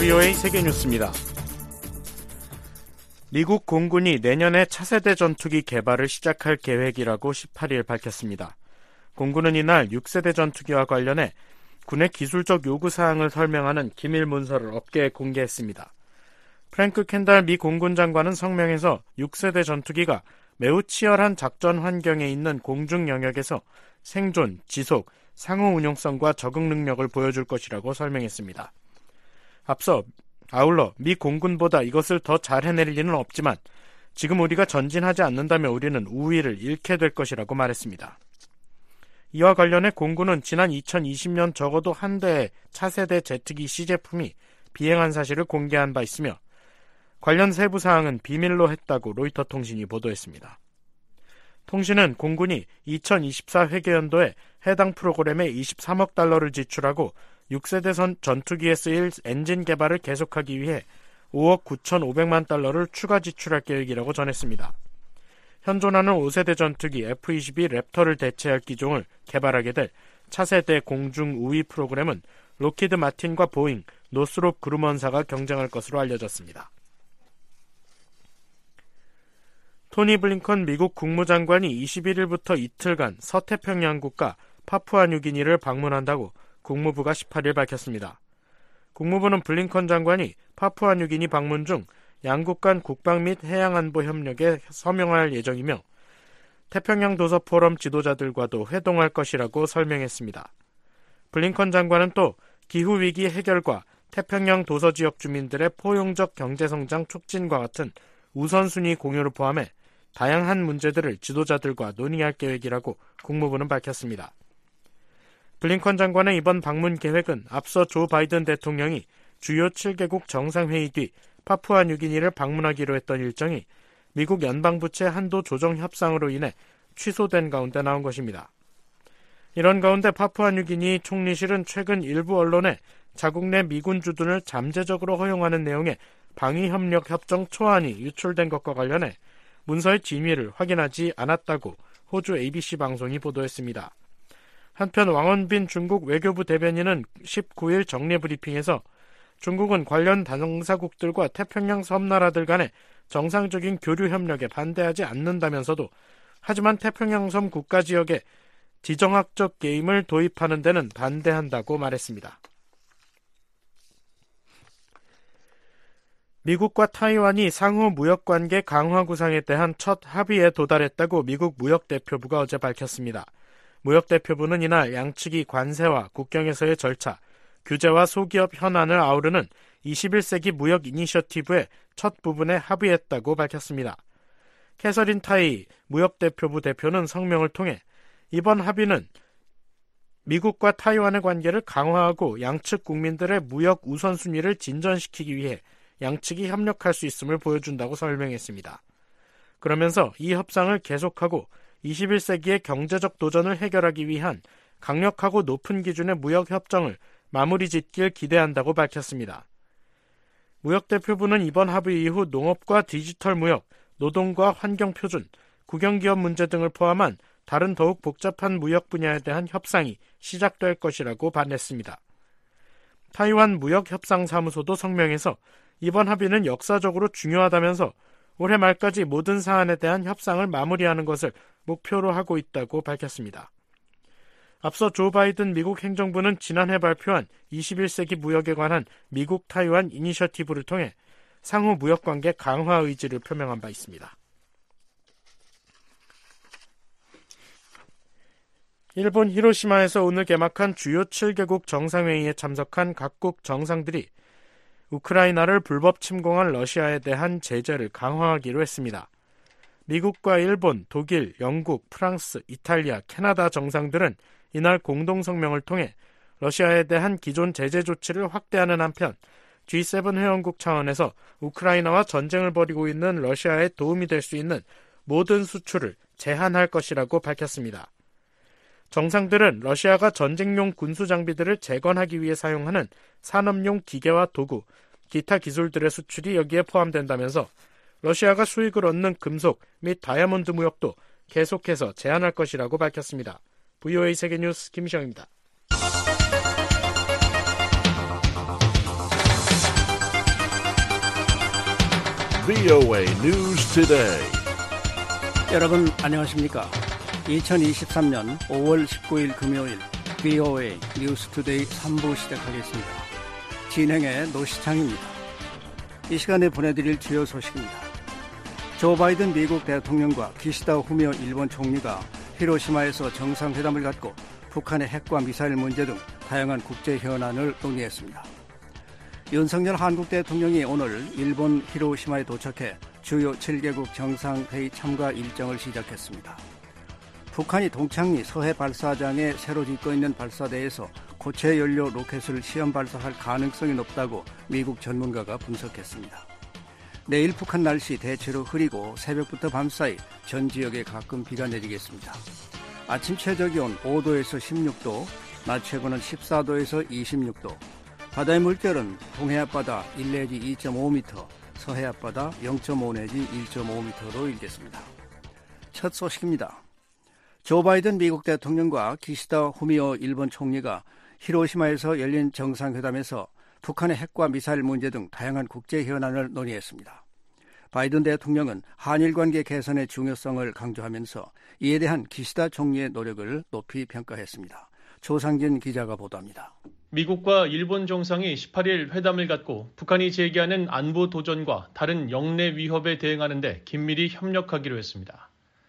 VOA 세계뉴스입니다. 미국 공군이 내년에 차세대 전투기 개발을 시작할 계획이라고 18일 밝혔습니다. 공군은 이날 6세대 전투기와 관련해 군의 기술적 요구사항을 설명하는 기밀 문서를 업계에 공개했습니다. 프랭크 켄달 미 공군 장관은 성명에서 6세대 전투기가 매우 치열한 작전 환경에 있는 공중 영역에서 생존, 지속, 상호 운용성과 적응 능력을 보여줄 것이라고 설명했습니다. 아울러 미 공군보다 이것을 더 잘 해낼 리는 없지만 지금 우리가 전진하지 않는다면 우리는 우위를 잃게 될 것이라고 말했습니다. 이와 관련해 공군은 지난 2020년 적어도 한 대의 차세대 제트기 시제품이 비행한 사실을 공개한 바 있으며 관련 세부 사항은 비밀로 했다고 로이터 통신이 보도했습니다. 통신은 공군이 2024 회계연도에 해당 프로그램에 23억 달러를 지출하고 6세대 전투기에 쓰일 엔진 개발을 계속하기 위해 5억 9,500만 달러를 추가 지출할 계획이라고 전했습니다. 현존하는 5세대 전투기 F-22 랩터를 대체할 기종을 개발하게 될 차세대 공중 우위 프로그램은 록히드 마틴과 보잉, 노스롭 그루먼사가 경쟁할 것으로 알려졌습니다. 토니 블링컨 미국 국무장관이 21일부터 이틀간 서태평양 국가 파푸아뉴기니를 방문한다고 국무부가 18일 밝혔습니다. 국무부는 블링컨 장관이 파푸아뉴기니 방문 중 양국 간 국방 및 해양안보 협력에 서명할 예정이며 태평양 도서 포럼 지도자들과도 회동할 것이라고 설명했습니다. 블링컨 장관은 또 기후위기 해결과 태평양 도서 지역 주민들의 포용적 경제성장 촉진과 같은 우선순위 공유를 포함해 다양한 문제들을 지도자들과 논의할 계획이라고 국무부는 밝혔습니다. 블링컨 장관의 이번 방문 계획은 앞서 조 바이든 대통령이 주요 7개국 정상회의 뒤 파푸아뉴기니를 방문하기로 했던 일정이 미국 연방부채 한도 조정 협상으로 인해 취소된 가운데 나온 것입니다. 이런 가운데 파푸아뉴기니 총리실은 최근 일부 언론에 자국 내 미군 주둔을 잠재적으로 허용하는 내용의 방위협력 협정 초안이 유출된 것과 관련해 문서의 진위를 확인하지 않았다고 호주 ABC 방송이 보도했습니다. 한편 왕원빈 중국 외교부 대변인은 19일 정례 브리핑에서 중국은 관련 당사국들과 태평양 섬나라들 간의 정상적인 교류 협력에 반대하지 않는다면서도 하지만 태평양 섬 국가 지역에 지정학적 게임을 도입하는 데는 반대한다고 말했습니다. 미국과 타이완이 상호 무역관계 강화 구상에 대한 첫 합의에 도달했다고 미국 무역대표부가 어제 밝혔습니다. 무역대표부는 이날 양측이 관세와 국경에서의 절차, 규제와 소기업 현안을 아우르는 21세기 무역 이니셔티브의 첫 부분에 합의했다고 밝혔습니다. 캐서린 타이 무역대표부 대표는 성명을 통해 이번 합의는 미국과 타이완의 관계를 강화하고 양측 국민들의 무역 우선순위를 진전시키기 위해 양측이 협력할 수 있음을 보여준다고 설명했습니다. 그러면서 이 협상을 계속하고 21세기의 경제적 도전을 해결하기 위한 강력하고 높은 기준의 무역협정을 마무리 짓길 기대한다고 밝혔습니다. 무역대표부는 이번 합의 이후 농업과 디지털 무역, 노동과 환경표준, 국영기업 문제 등을 포함한 다른 더욱 복잡한 무역 분야에 대한 협상이 시작될 것이라고 반했습니다. 타이완 무역협상사무소도 성명에서 이번 합의는 역사적으로 중요하다면서 올해 말까지 모든 사안에 대한 협상을 마무리하는 것을 목표로 하고 있다고 밝혔습니다. 앞서 조 바이든 미국 행정부는 지난해 발표한 21세기 무역에 관한 미국 타이완 이니셔티브를 통해 상호 무역관계 강화 의지를 표명한 바 있습니다. 일본 히로시마에서 오늘 개막한 주요 7개국 정상회의에 참석한 각국 정상들이 우크라이나를 불법 침공한 러시아에 대한 제재를 강화하기로 했습니다. 미국과 일본, 독일, 영국, 프랑스, 이탈리아, 캐나다 정상들은 이날 공동성명을 통해 러시아에 대한 기존 제재 조치를 확대하는 한편 G7 회원국 차원에서 우크라이나와 전쟁을 벌이고 있는 러시아에 도움이 될 수 있는 모든 수출을 제한할 것이라고 밝혔습니다. 정상들은 러시아가 전쟁용 군수 장비들을 재건하기 위해 사용하는 산업용 기계와 도구, 기타 기술들의 수출이 여기에 포함된다면서 러시아가 수익을 얻는 금속 및 다이아몬드 무역도 계속해서 제한할 것이라고 밝혔습니다. VOA 세계뉴스 김시영입니다. VOA News Today. 여러분 안녕하십니까? 2023년 5월 19일 금요일 VOA News Today 3부 시작하겠습니다. 진행의 노시창입니다. 이 시간에 보내드릴 주요 소식입니다. 조 바이든 미국 대통령과 기시다 후미오 일본 총리가 히로시마에서 정상회담을 갖고 북한의 핵과 미사일 문제 등 다양한 국제 현안을 논의했습니다. 윤석열 한국 대통령이 오늘 일본 히로시마에 도착해 주요 7개국 정상회의 참가 일정을 시작했습니다. 북한이 동창리 서해 발사장에 새로 짓고 있는 발사대에서 고체 연료 로켓을 시험 발사할 가능성이 높다고 미국 전문가가 분석했습니다. 내일 북한 날씨 대체로 흐리고 새벽부터 밤사이 전 지역에 가끔 비가 내리겠습니다. 아침 최저기온 5도에서 16도, 낮 최고는 14도에서 26도, 바다의 물결은 동해 앞바다 1 내지 2.5m, 서해 앞바다 0.5 내지 1.5m로 일겠습니다. 첫 소식입니다. 조 바이든 미국 대통령과 기시다 후미오 일본 총리가 히로시마에서 열린 정상회담에서 북한의 핵과 미사일 문제 등 다양한 국제 현안을 논의했습니다. 바이든 대통령은 한일 관계 개선의 중요성을 강조하면서 이에 대한 기시다 총리의 노력을 높이 평가했습니다. 조상진 기자가 보도합니다. 미국과 일본 정상이 18일 회담을 갖고 북한이 제기하는 안보 도전과 다른 영내 위협에 대응하는 데 긴밀히 협력하기로 했습니다.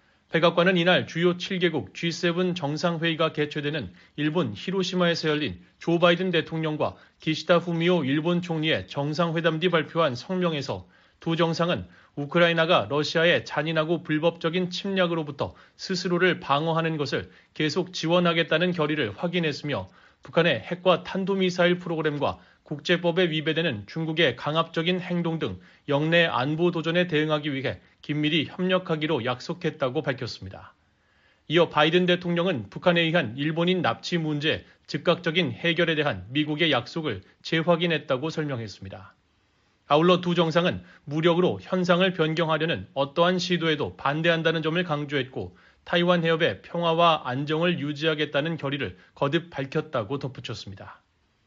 백악관은 이날 주요 7개국 G7 정상회의가 개최되는 일본 히로시마에서 열린 조 바이든 대통령과 기시다 후미오 일본 총리의 정상회담 뒤 발표한 성명에서 두 정상은 우크라이나가 러시아의 잔인하고 불법적인 침략으로부터 스스로를 방어하는 것을 계속 지원하겠다는 결의를 확인했으며 북한의 핵과 탄도미사일 프로그램과 국제법에 위배되는 중국의 강압적인 행동 등 영내 안보 도전에 대응하기 위해 긴밀히 협력하기로 약속했다고 밝혔습니다. 이어 바이든 대통령은 북한에 의한 일본인 납치 문제 즉각적인 해결에 대한 미국의 약속을 재확인했다고 설명했습니다. 아울러 두 정상은 무력으로 현상을 변경하려는 어떠한 시도에도 반대한다는 점을 강조했고 타이완 해협의 평화와 안정을 유지하겠다는 결의를 거듭 밝혔다고 덧붙였습니다.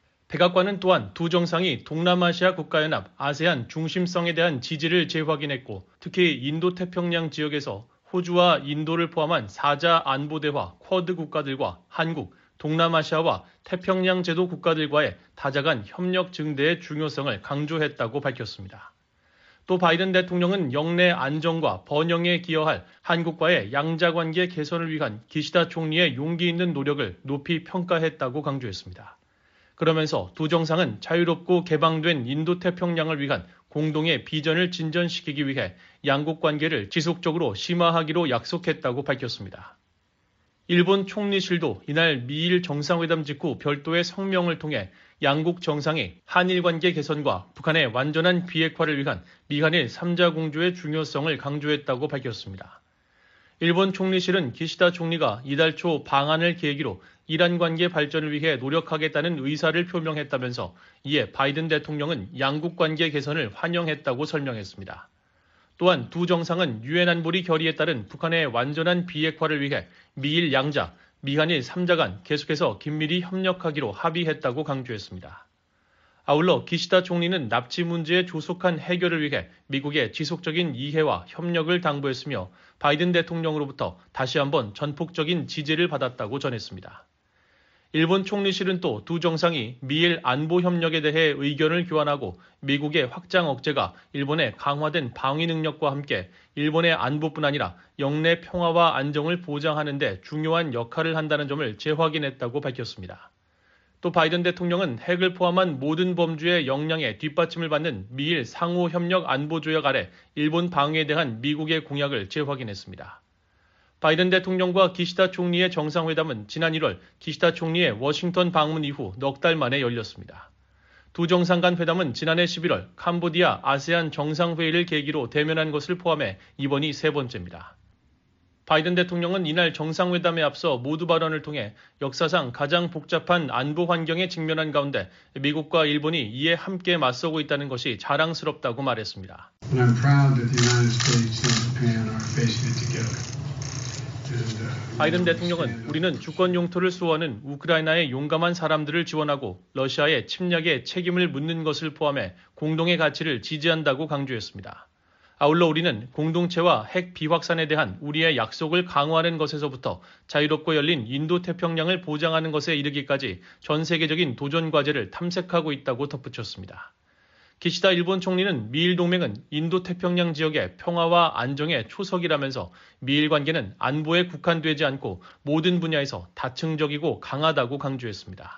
백악관은 또한 두 정상이 동남아시아 국가연합 아세안 중심성에 대한 지지를 재확인했고 특히 인도태평양 지역에서 호주와 인도를 포함한 4자 안보대화 쿼드 국가들과 한국, 동남아시아와 태평양 제도 국가들과의 다자간 협력 증대의 중요성을 강조했다고 밝혔습니다. 또 바이든 대통령은 영내 안정과 번영에 기여할 한국과의 양자관계 개선을 위한 기시다 총리의 용기 있는 노력을 높이 평가했다고 강조했습니다. 그러면서 두 정상은 자유롭고 개방된 인도태평양을 위한 공동의 비전을 진전시키기 위해 양국 관계를 지속적으로 심화하기로 약속했다고 밝혔습니다. 일본 총리실도 이날 미일 정상회담 직후 별도의 성명을 통해 양국 정상이 한일 관계 개선과 북한의 완전한 비핵화를 위한 미한일 3자 공조의 중요성을 강조했다고 밝혔습니다. 일본 총리실은 기시다 총리가 이달 초 방한을 계기로 이란 관계 발전을 위해 노력하겠다는 의사를 표명했다면서 이에 바이든 대통령은 양국 관계 개선을 환영했다고 설명했습니다. 또한 두 정상은 유엔 안보리 결의에 따른 북한의 완전한 비핵화를 위해 미일 양자, 미한일 3자 간 계속해서 긴밀히 협력하기로 합의했다고 강조했습니다. 아울러 기시다 총리는 납치 문제의 조속한 해결을 위해 미국의 지속적인 이해와 협력을 당부했으며 바이든 대통령으로부터 다시 한번 전폭적인 지지를 받았다고 전했습니다. 일본 총리실은 또 두 정상이 미일 안보 협력에 대해 의견을 교환하고 미국의 확장 억제가 일본의 강화된 방위 능력과 함께 일본의 안보뿐 아니라 영내 평화와 안정을 보장하는 데 중요한 역할을 한다는 점을 재확인했다고 밝혔습니다. 또 바이든 대통령은 핵을 포함한 모든 범주의 역량에 뒷받침을 받는 미일 상호협력 안보조약 아래 일본 방위에 대한 미국의 공약을 재확인했습니다. 바이든 대통령과 기시다 총리의 정상회담은 지난 1월 기시다 총리의 워싱턴 방문 이후 넉 달 만에 열렸습니다. 두 정상 간 회담은 지난해 11월 캄보디아 아세안 정상회의를 계기로 대면한 것을 포함해 이번이 세 번째입니다. 바이든 대통령은 이날 정상회담에 앞서 모두 발언을 통해 역사상 가장 복잡한 안보 환경에 직면한 가운데 미국과 일본이 이에 함께 맞서고 있다는 것이 자랑스럽다고 말했습니다. 바이든 대통령은 우리는 주권 용토를 수호하는 우크라이나의 용감한 사람들을 지원하고 러시아의 침략에 책임을 묻는 것을 포함해 공동의 가치를 지지한다고 강조했습니다. 아울러 우리는 공동체와 핵 비확산에 대한 우리의 약속을 강화하는 것에서부터 자유롭고 열린 인도태평양을 보장하는 것에 이르기까지 전 세계적인 도전 과제를 탐색하고 있다고 덧붙였습니다. 기시다 일본 총리는 미일 동맹은 인도태평양 지역의 평화와 안정의 초석이라면서 미일 관계는 안보에 국한되지 않고 모든 분야에서 다층적이고 강하다고 강조했습니다.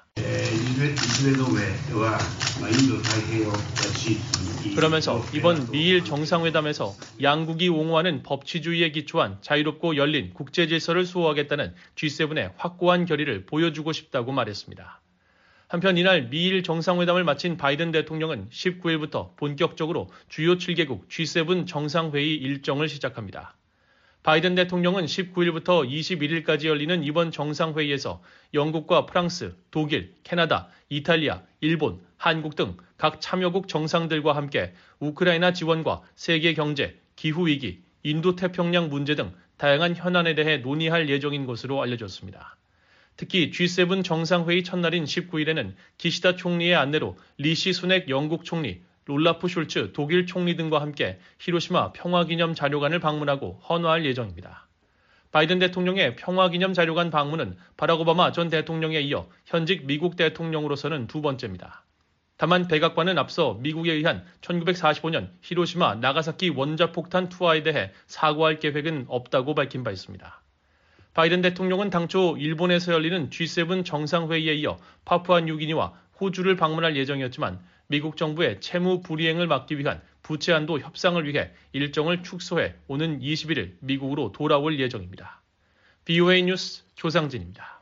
그러면서 이번 미일 정상회담에서 양국이 옹호하는 법치주의에 기초한 자유롭고 열린 국제질서를 수호하겠다는 G7의 확고한 결의를 보여주고 싶다고 말했습니다. 한편 이날 미일 정상회담을 마친 바이든 대통령은 19일부터 본격적으로 주요 7개국 G7 정상회의 일정을 시작합니다. 바이든 대통령은 19일부터 21일까지 열리는 이번 정상회의에서 영국과 프랑스, 독일, 캐나다, 이탈리아, 일본, 한국 등 각 참여국 정상들과 함께 우크라이나 지원과 세계 경제, 기후위기, 인도태평양 문제 등 다양한 현안에 대해 논의할 예정인 것으로 알려졌습니다. 특히 G7 정상회의 첫날인 19일에는 기시다 총리의 안내로 리시 수넥 영국 총리, 올라프 숄츠 독일 총리 등과 함께 히로시마 평화기념 자료관을 방문하고 헌화할 예정입니다. 바이든 대통령의 평화기념 자료관 방문은 바락 오바마 전 대통령에 이어 현직 미국 대통령으로서는 두 번째입니다. 다만 백악관은 앞서 미국에 의한 1945년 히로시마 나가사키 원자폭탄 투하에 대해 사과할 계획은 없다고 밝힌 바 있습니다. 바이든 대통령은 당초 일본에서 열리는 G7 정상회의에 이어 파푸아뉴기니와 호주를 방문할 예정이었지만 미국 정부의 채무 불이행을 막기 위한 부채 한도 협상을 위해 일정을 축소해 오는 21일 미국으로 돌아올 예정입니다. BOA 뉴스 조상진입니다.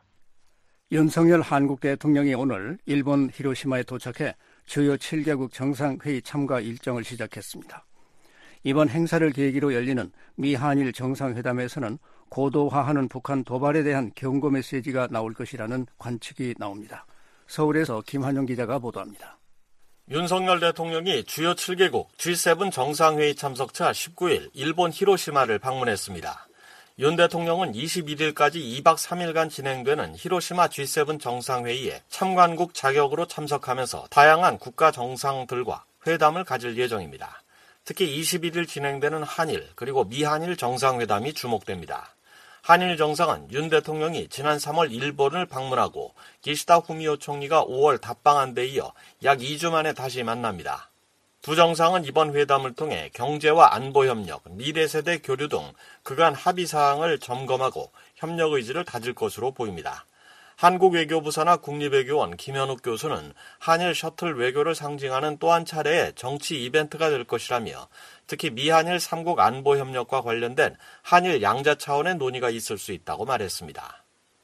윤석열 한국 대통령이 오늘 일본 히로시마에 도착해 주요 7개국 정상회의 참가 일정을 시작했습니다. 이번 행사를 계기로 열리는 미한일 정상회담에서는 고도화하는 북한 도발에 대한 경고 메시지가 나올 것이라는 관측이 나옵니다. 서울에서 김한용 기자가 보도합니다. 윤석열 대통령이 주요 7개국 G7 정상회의 참석차 19일 일본 히로시마를 방문했습니다. 윤 대통령은 21일까지 2박 3일간 진행되는 히로시마 G7 정상회의에 참관국 자격으로 참석하면서 다양한 국가 정상들과 회담을 가질 예정입니다. 특히 21일 진행되는 한일 그리고 미한일 정상회담이 주목됩니다. 한일 정상은 윤 대통령이 지난 3월 일본을 방문하고 기시다 후미오 총리가 5월 답방한 데 이어 약 2주 만에 다시 만납니다. 두 정상은 이번 회담을 통해 경제와 안보협력, 미래세대 교류 등 그간 합의사항을 점검하고 협력 의지를 다질 것으로 보입니다. 한국외교부 산하 국립외교원 김현욱 교수는 한일 셔틀 외교를 상징하는 또 한 차례의 정치 이벤트가 될 것이라며 특히 미한일 3국 안보협력과 관련된 한일 양자 차원의 논의가 있을 수 있다고 말했습니다.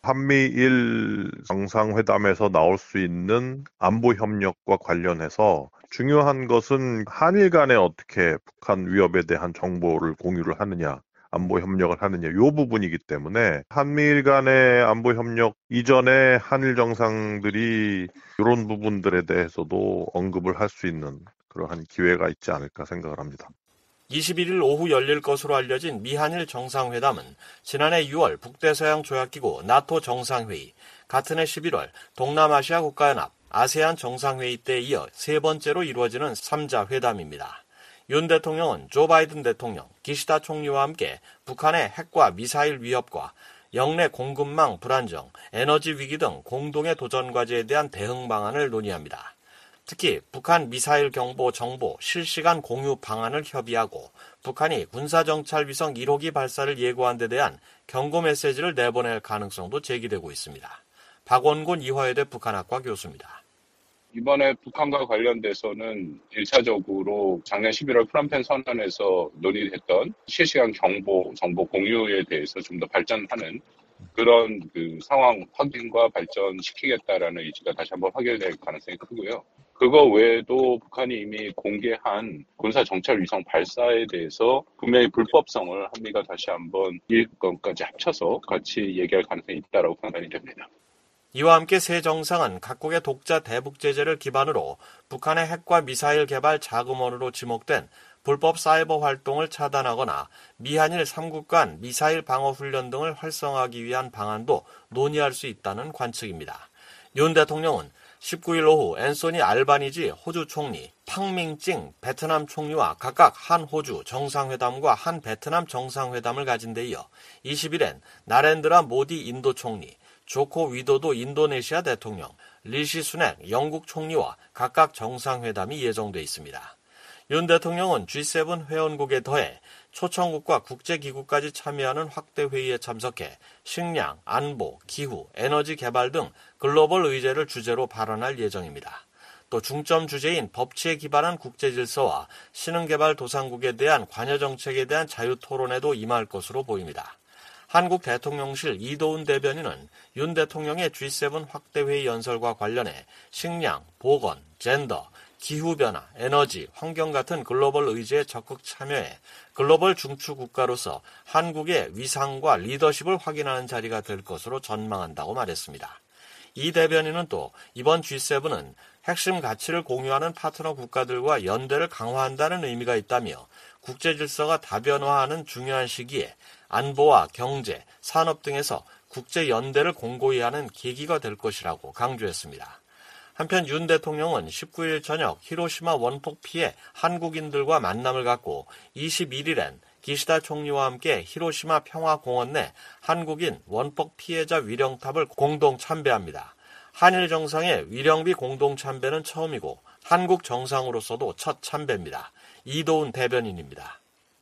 한미일 정상회담에서 나올 수 있는 안보협력과 관련해서 중요한 것은 한일 간에 어떻게 북한 위협에 대한 정보를 공유를 하느냐, 안보협력을 하느냐, 이 부분이기 때문에 한미일 간의 안보협력 이전에 한일 정상들이 이런 부분들에 대해서도 언급을 할 수 있는 그러한 기회가 있지 않을까 생각을 합니다. 21일 오후 열릴 것으로 알려진 미한일 정상회담은 지난해 6월 북대서양 조약기구 나토 정상회의, 같은 해 11월 동남아시아 국가연합 아세안 정상회의 때에 이어 세 번째로 이루어지는 3자 회담입니다. 윤 대통령은 조 바이든 대통령, 기시다 총리와 함께 북한의 핵과 미사일 위협과 영내 공급망 불안정, 에너지 위기 등 공동의 도전 과제에 대한 대응 방안을 논의합니다. 특히 북한 미사일 경보 정보 실시간 공유 방안을 협의하고 북한이 군사정찰 위성 1호기 발사를 예고한 데 대한 경고 메시지를 내보낼 가능성도 제기되고 있습니다. 박원곤 이화여대 북한학과 교수입니다. 이번에 북한과 관련돼서는 1차적으로 작년 11월 프nom펜 선언에서 논의했던 실시간 정보 공유에 대해서 좀 더 발전하는 그런 상황 확인과 발전시키겠다라는 의지가 다시 한번 확인될 가능성이 크고요. 그거 외에도 북한이 이미 공개한 군사정찰 위성 발사에 대해서 분명히 불법성을 한미가 다시 한번 이 건까지 합쳐서 같이 얘기할 가능성이 있다고 판단이 됩니다. 이와 함께 세 정상은 각국의 독자 대북 제재를 기반으로 북한의 핵과 미사일 개발 자금원으로 지목된 불법 사이버 활동을 차단하거나 미한일 3국 간 미사일 방어 훈련 등을 활성화하기 위한 방안도 논의할 수 있다는 관측입니다. 윤 대통령은 19일 오후 앤소니 알바니지 호주 총리, 팡밍찡 베트남 총리와 각각 한 호주 정상회담과 한 베트남 정상회담을 가진 데 이어 20일엔 나렌드라 모디 인도 총리, 조코 위도도 인도네시아 대통령, 리시 수낙 영국 총리와 각각 정상회담이 예정돼 있습니다. 윤 대통령은 G7 회원국에 더해 초청국과 국제기구까지 참여하는 확대 회의에 참석해 식량, 안보, 기후, 에너지 개발 등 글로벌 의제를 주제로 발언할 예정입니다. 또 중점 주제인 법치에 기반한 국제질서와 신흥개발도상국에 대한 관여 정책에 대한 자유토론에도 임할 것으로 보입니다. 한국 대통령실 이도훈 대변인은 윤 대통령의 G7 확대회의 연설과 관련해 식량, 보건, 젠더, 기후변화, 에너지, 환경 같은 글로벌 의제에 적극 참여해 글로벌 중추 국가로서 한국의 위상과 리더십을 확인하는 자리가 될 것으로 전망한다고 말했습니다. 이 대변인은 또 이번 G7은 핵심 가치를 공유하는 파트너 국가들과 연대를 강화한다는 의미가 있다며 국제 질서가 다변화하는 중요한 시기에 안보와 경제, 산업 등에서 국제 연대를 공고히 하는 계기가 될 것이라고 강조했습니다. 한편 윤 대통령은 19일 저녁 히로시마 원폭 피해 한국인들과 만남을 갖고 21일엔 기시다 총리와 함께 히로시마 평화공원 내 한국인 원폭 피해자 위령탑을 공동 참배합니다. 한일 정상의 위령비 공동 참배는 처음이고 한국 정상으로서도 첫 참배입니다. 이도훈 대변인입니다.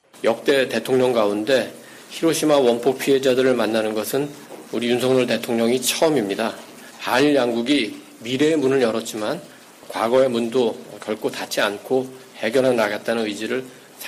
역대 대통령 가운데 히로시마 원폭 피해자들을 만나는 것은 우리 윤석열 대통령이 처음입니다. 한일 양국이 미래의 문을 열었지만 과거의 문도 결코 닫지 않고 해결해 나갔다는 의지를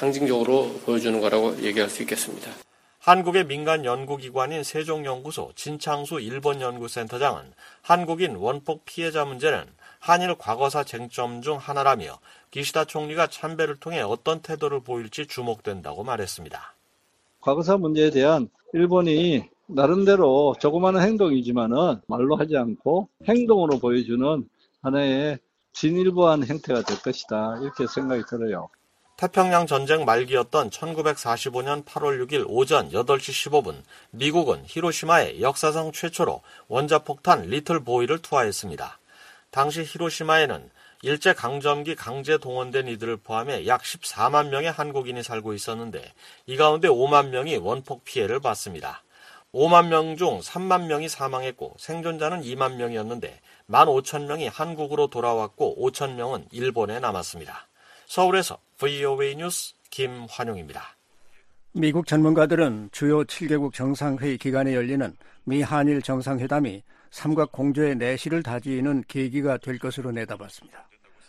상징적으로 보여주는 거라고 얘기할 수 있겠습니다. 한국의 민간 연구기관인 세종연구소 진창수 일본연구센터장은 한국인 원폭 피해자 문제는 한일 과거사 쟁점 중 하나라며 기시다 총리가 참배를 통해 어떤 태도를 보일지 주목된다고 말했습니다. 과거사 문제에 대한 일본이 나름대로 조그마한 행동이지만은 말로 하지 않고 행동으로 보여주는 하나의 진일보한 형태가 될 것이다. 이렇게 생각이 들어요. 태평양 전쟁 말기였던 1945년 8월 6일 오전 8시 15분 미국은 히로시마에 역사상 최초로 원자폭탄 리틀 보이를 투하했습니다. 당시 히로시마에는 일제강점기 강제 동원된 이들을 포함해 약 14만 명의 한국인이 살고 있었는데 이 가운데 5만 명이 원폭 피해를 받습니다. 5만 명 중 3만 명이 사망했고 생존자는 2만 명이었는데 15,000명이 한국으로 돌아왔고 5,000명은 일본에 남았습니다. 서울에서 VOA 뉴스 김환용입니다. 미국 전문가들은 주요 7개국 정상회의 기간에 열리는 미한일 정상회담이 삼각 공조의 내실을 다지는 계기가 될 것으로 내다봤습니다.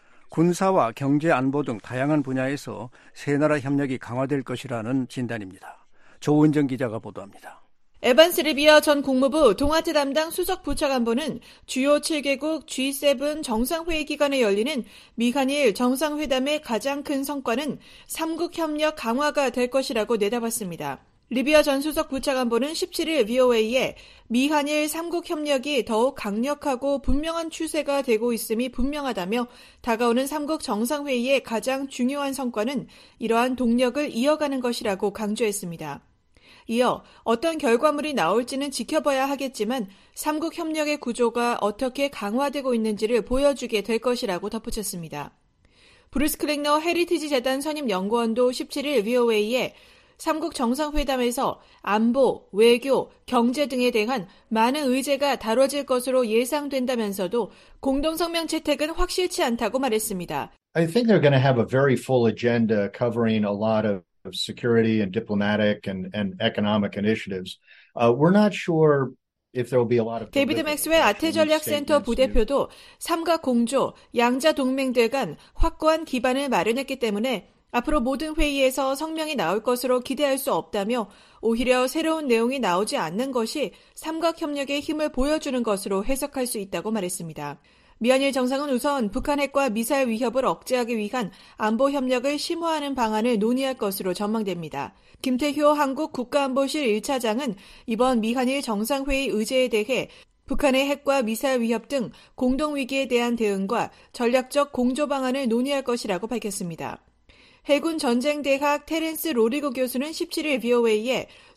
군사와 경제 안보 등 다양한 분야에서 세 나라 협력이 강화될 것이라는 진단입니다. 조은정 기자가 보도합니다. 에반스 리비어 전 국무부 동아태 담당 수석 부차관보는 주요 7개국 G7 정상회의 기간에 열리는 미한일 정상회담의 가장 큰 성과는 3국 협력 강화가 될 것이라고 내다봤습니다. 리비어 전 수석 부차관보는 17일 VOA에 미한일 3국 협력이 더욱 강력하고 분명한 추세가 되고 있음이 분명하다며 다가오는 3국 정상회의의 가장 중요한 성과는 이러한 동력을 이어가는 것이라고 강조했습니다. 이어 어떤 결과물이 나올지는 지켜봐야 하겠지만 3국 협력의 구조가 어떻게 강화되고 있는지를 보여주게 될 것이라고 덧붙였습니다. 브루스 클랭너 헤리티지 재단 선임 연구원도 17일 VOA에 3국 정상회담에서 안보, 외교, 경제 등에 대한 많은 의제가 다뤄질 것으로 예상된다면서도 공동성명 채택은 확실치 않다고 말했습니다. I think they're going to have a very full agenda covering a lot of security and diplomatic and economic initiatives. We're not sure if there will be a lot of 데이비드 맥스웰 아태전략센터 부대표도 삼각 공조, 양자 동맹들 간 확고한 기반을 마련했기 때문에 앞으로 모든 회의에서 성명이 나올 것으로 기대할 수 없다며 오히려 새로운 내용이 나오지 않는 것이 삼각협력의 힘을 보여주는 것으로 해석할 수 있다고 말했습니다. 미한일 정상은 우선 북한 핵과 미사일 위협을 억제하기 위한 안보 협력을 심화하는 방안을 논의할 것으로 전망됩니다. 김태효 한국 국가안보실 1차장은 이번 미한일 정상회의 의제에 대해 북한의 핵과 미사일 위협 등 공동위기에 대한 대응과 전략적 공조 방안을 논의할 것이라고 밝혔습니다. 해군 전쟁대학 테렌스 로리고 교수는 17일 VOA에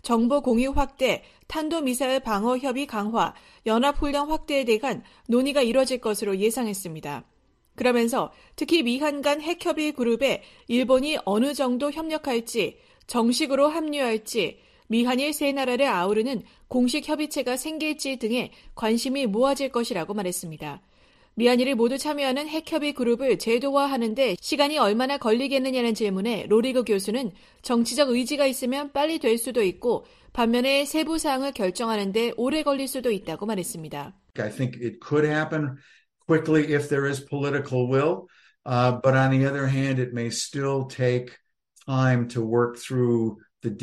정보 공유 확대, 탄도미사일 방어 협의 강화, 연합훈련 확대에 대한 논의가 이뤄질 것으로 예상했습니다. 그러면서 특히 미한 간 핵협의 그룹에 일본이 어느 정도 협력할지, 정식으로 합류할지, 미한일 세 나라를 아우르는 공식 협의체가 생길지 등에 관심이 모아질 것이라고 말했습니다. 미한일이 모두 참여하는 핵협의 그룹을 제도화하는 데 시간이 얼마나 걸리겠느냐는 질문에 로리그 교수는 정치적 의지가 있으면 빨리 될 수도 있고 반면에 세부 사항을 결정하는 데 오래 걸릴 수도 있다고 말했습니다. I think it could happen quickly if there is political will, but on the other hand, it may still take time to work through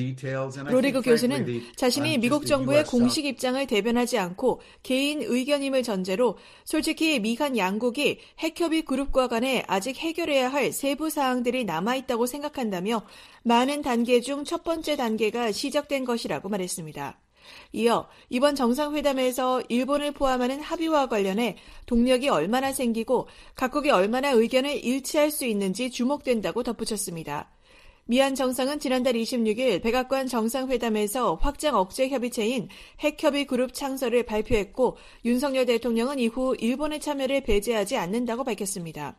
로리그 교수는 자신이 미국 정부의 공식 입장을 대변하지 않고 개인 의견임을 전제로 솔직히 미한 양국이 핵협의 그룹과 간에 아직 해결해야 할 세부 사항들이 남아있다고 생각한다며 많은 단계 중 첫 번째 단계가 시작된 것이라고 말했습니다. 이어 이번 정상회담에서 일본을 포함하는 합의와 관련해 동력이 얼마나 생기고 각국이 얼마나 의견을 일치할 수 있는지 주목된다고 덧붙였습니다. 미한 정상은 지난달 26일 백악관 정상회담에서 확장 억제 협의체인 핵협의 그룹 창설을 발표했고 윤석열 대통령은 이후 일본의 참여를 배제하지 않는다고 밝혔습니다.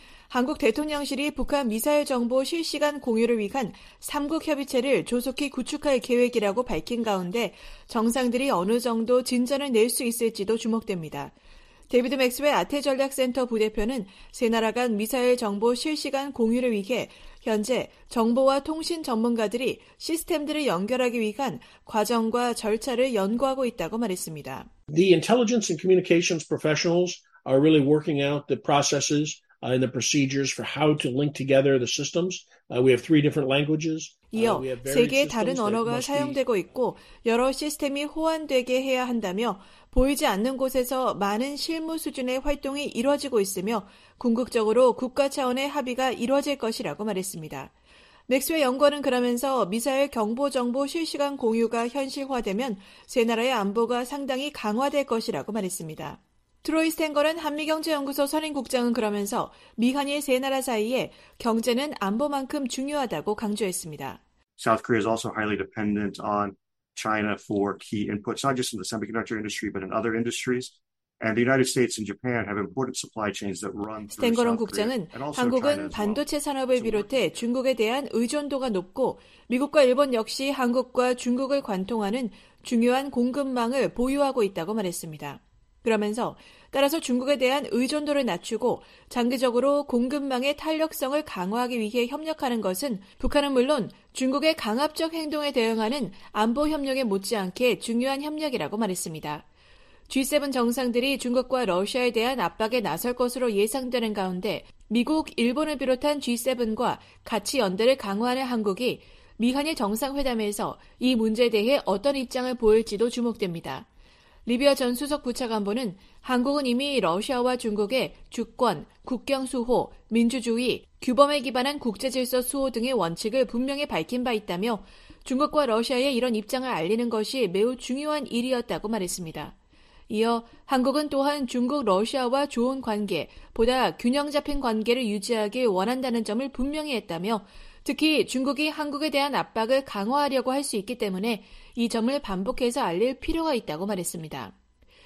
한국 대통령실이 북한 미사일 정보 실시간 공유를 위한 3국 협의체를 조속히 구축할 계획이라고 밝힌 가운데 정상들이 어느 정도 진전을 낼 수 있을지도 주목됩니다. 데이비드 맥스웰 아태전략센터 부대표는 세 나라 간 미사일 정보 실시간 공유를 위해 현재 정보와 통신 전문가들이 시스템들을 연결하기 위한 과정과 절차를 연구하고 있다고 말했습니다. The intelligence and communications professionals are really working out the processes and the procedures for how to link together the systems. We have 3 different languages. 이어 세 개의 다른 언어가 사용되고 있고 여러 시스템이 호환되게 해야 한다며 보이지 않는 곳에서 많은 실무 수준의 활동이 이뤄지고 있으며 궁극적으로 국가 차원의 합의가 이뤄질 것이라고 말했습니다. 맥스웰 연구원은 그러면서 미사일 경보 정보 실시간 공유가 현실화되면 세 나라의 안보가 상당히 강화될 것이라고 말했습니다. 트로이 스탠거런 한미경제연구소 선임국장은 그러면서 미한일 세 나라 사이에 경제는 안보만큼 중요하다고 강조했습니다. South Korea is also highly dependent on China for key inputs, not just in the semiconductor industry, but in other industries. And the United States and Japan have important supply chains that run through 스탠거런 South Korea. 국장은 한국은 반도체 산업을 비롯해 중국에 대한 의존도가 높고 미국과 일본 역시 한국과 중국을 관통하는 중요한 공급망을 보유하고 있다고 말했습니다. 그러면서 따라서 중국에 대한 의존도를 낮추고 장기적으로 공급망의 탄력성을 강화하기 위해 협력하는 것은 북한은 물론 중국의 강압적 행동에 대응하는 안보 협력에 못지않게 중요한 협력이라고 말했습니다. G7 정상들이 중국과 러시아에 대한 압박에 나설 것으로 예상되는 가운데 미국, 일본을 비롯한 G7과 같이 연대를 강화하는 한국이 미한일 정상회담에서 이 문제에 대해 어떤 입장을 보일지도 주목됩니다. 리비아 전 수석 부차관보는 한국은 이미 러시아와 중국의 주권, 국경 수호, 민주주의, 규범에 기반한 국제질서 수호 등의 원칙을 분명히 밝힌 바 있다며 중국과 러시아의 이런 입장을 알리는 것이 매우 중요한 일이었다고 말했습니다. 이어 한국은 또한 중국, 러시아와 좋은 관계, 보다 균형 잡힌 관계를 유지하길 원한다는 점을 분명히 했다며 특히 중국이 한국에 대한 압박을 강화하려고 할 수 있기 때문에 이 점을 반복해서 알릴 필요가 있다고 말했습니다.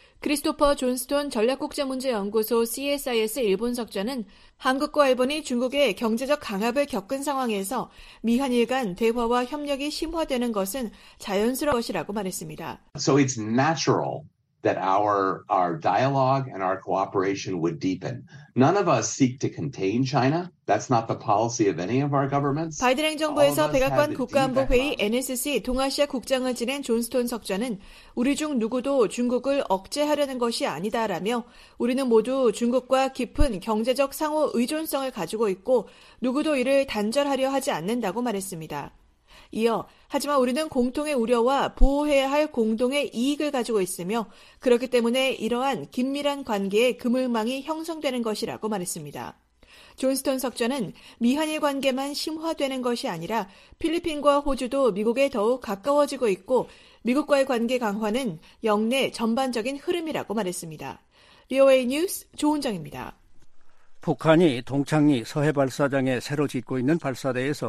크리스토퍼 존스톤 전략국제문제연구소 CSIS 일본 석좌는 한국과 일본이 중국의 경제적 강압을 겪은 상황에서 미한일 간 대화와 협력이 심화되는 것은 자연스러운 것이라고 말했습니다. So it's natural that our dialogue and our cooperation would deepen. None of us seek to contain China. That's not the policy of any of our governments. 바이든 행정부에서 백악관 국가안보회의 NSC 동아시아 국장을 지낸 존스톤 석좌는 우리 중 누구도 중국을 억제하려는 것이 아니다라며 우리는 모두 중국과 깊은 경제적 상호 의존성을 가지고 있고 누구도 이를 단절하려 하지 않는다고 말했습니다. 이어 하지만 우리는 공통의 우려와 보호해야 할 공동의 이익을 가지고 있으며 그렇기 때문에 이러한 긴밀한 관계의 그물망이 형성되는 것이라고 말했습니다. 존스톤 석좌는 미한일 관계만 심화되는 것이 아니라 필리핀과 호주도 미국에 더욱 가까워지고 있고 미국과의 관계 강화는 영내 전반적인 흐름이라고 말했습니다. VOA 뉴스 조은정입니다. 북한이 동창리 서해발사장에 새로 짓고 있는 발사대에서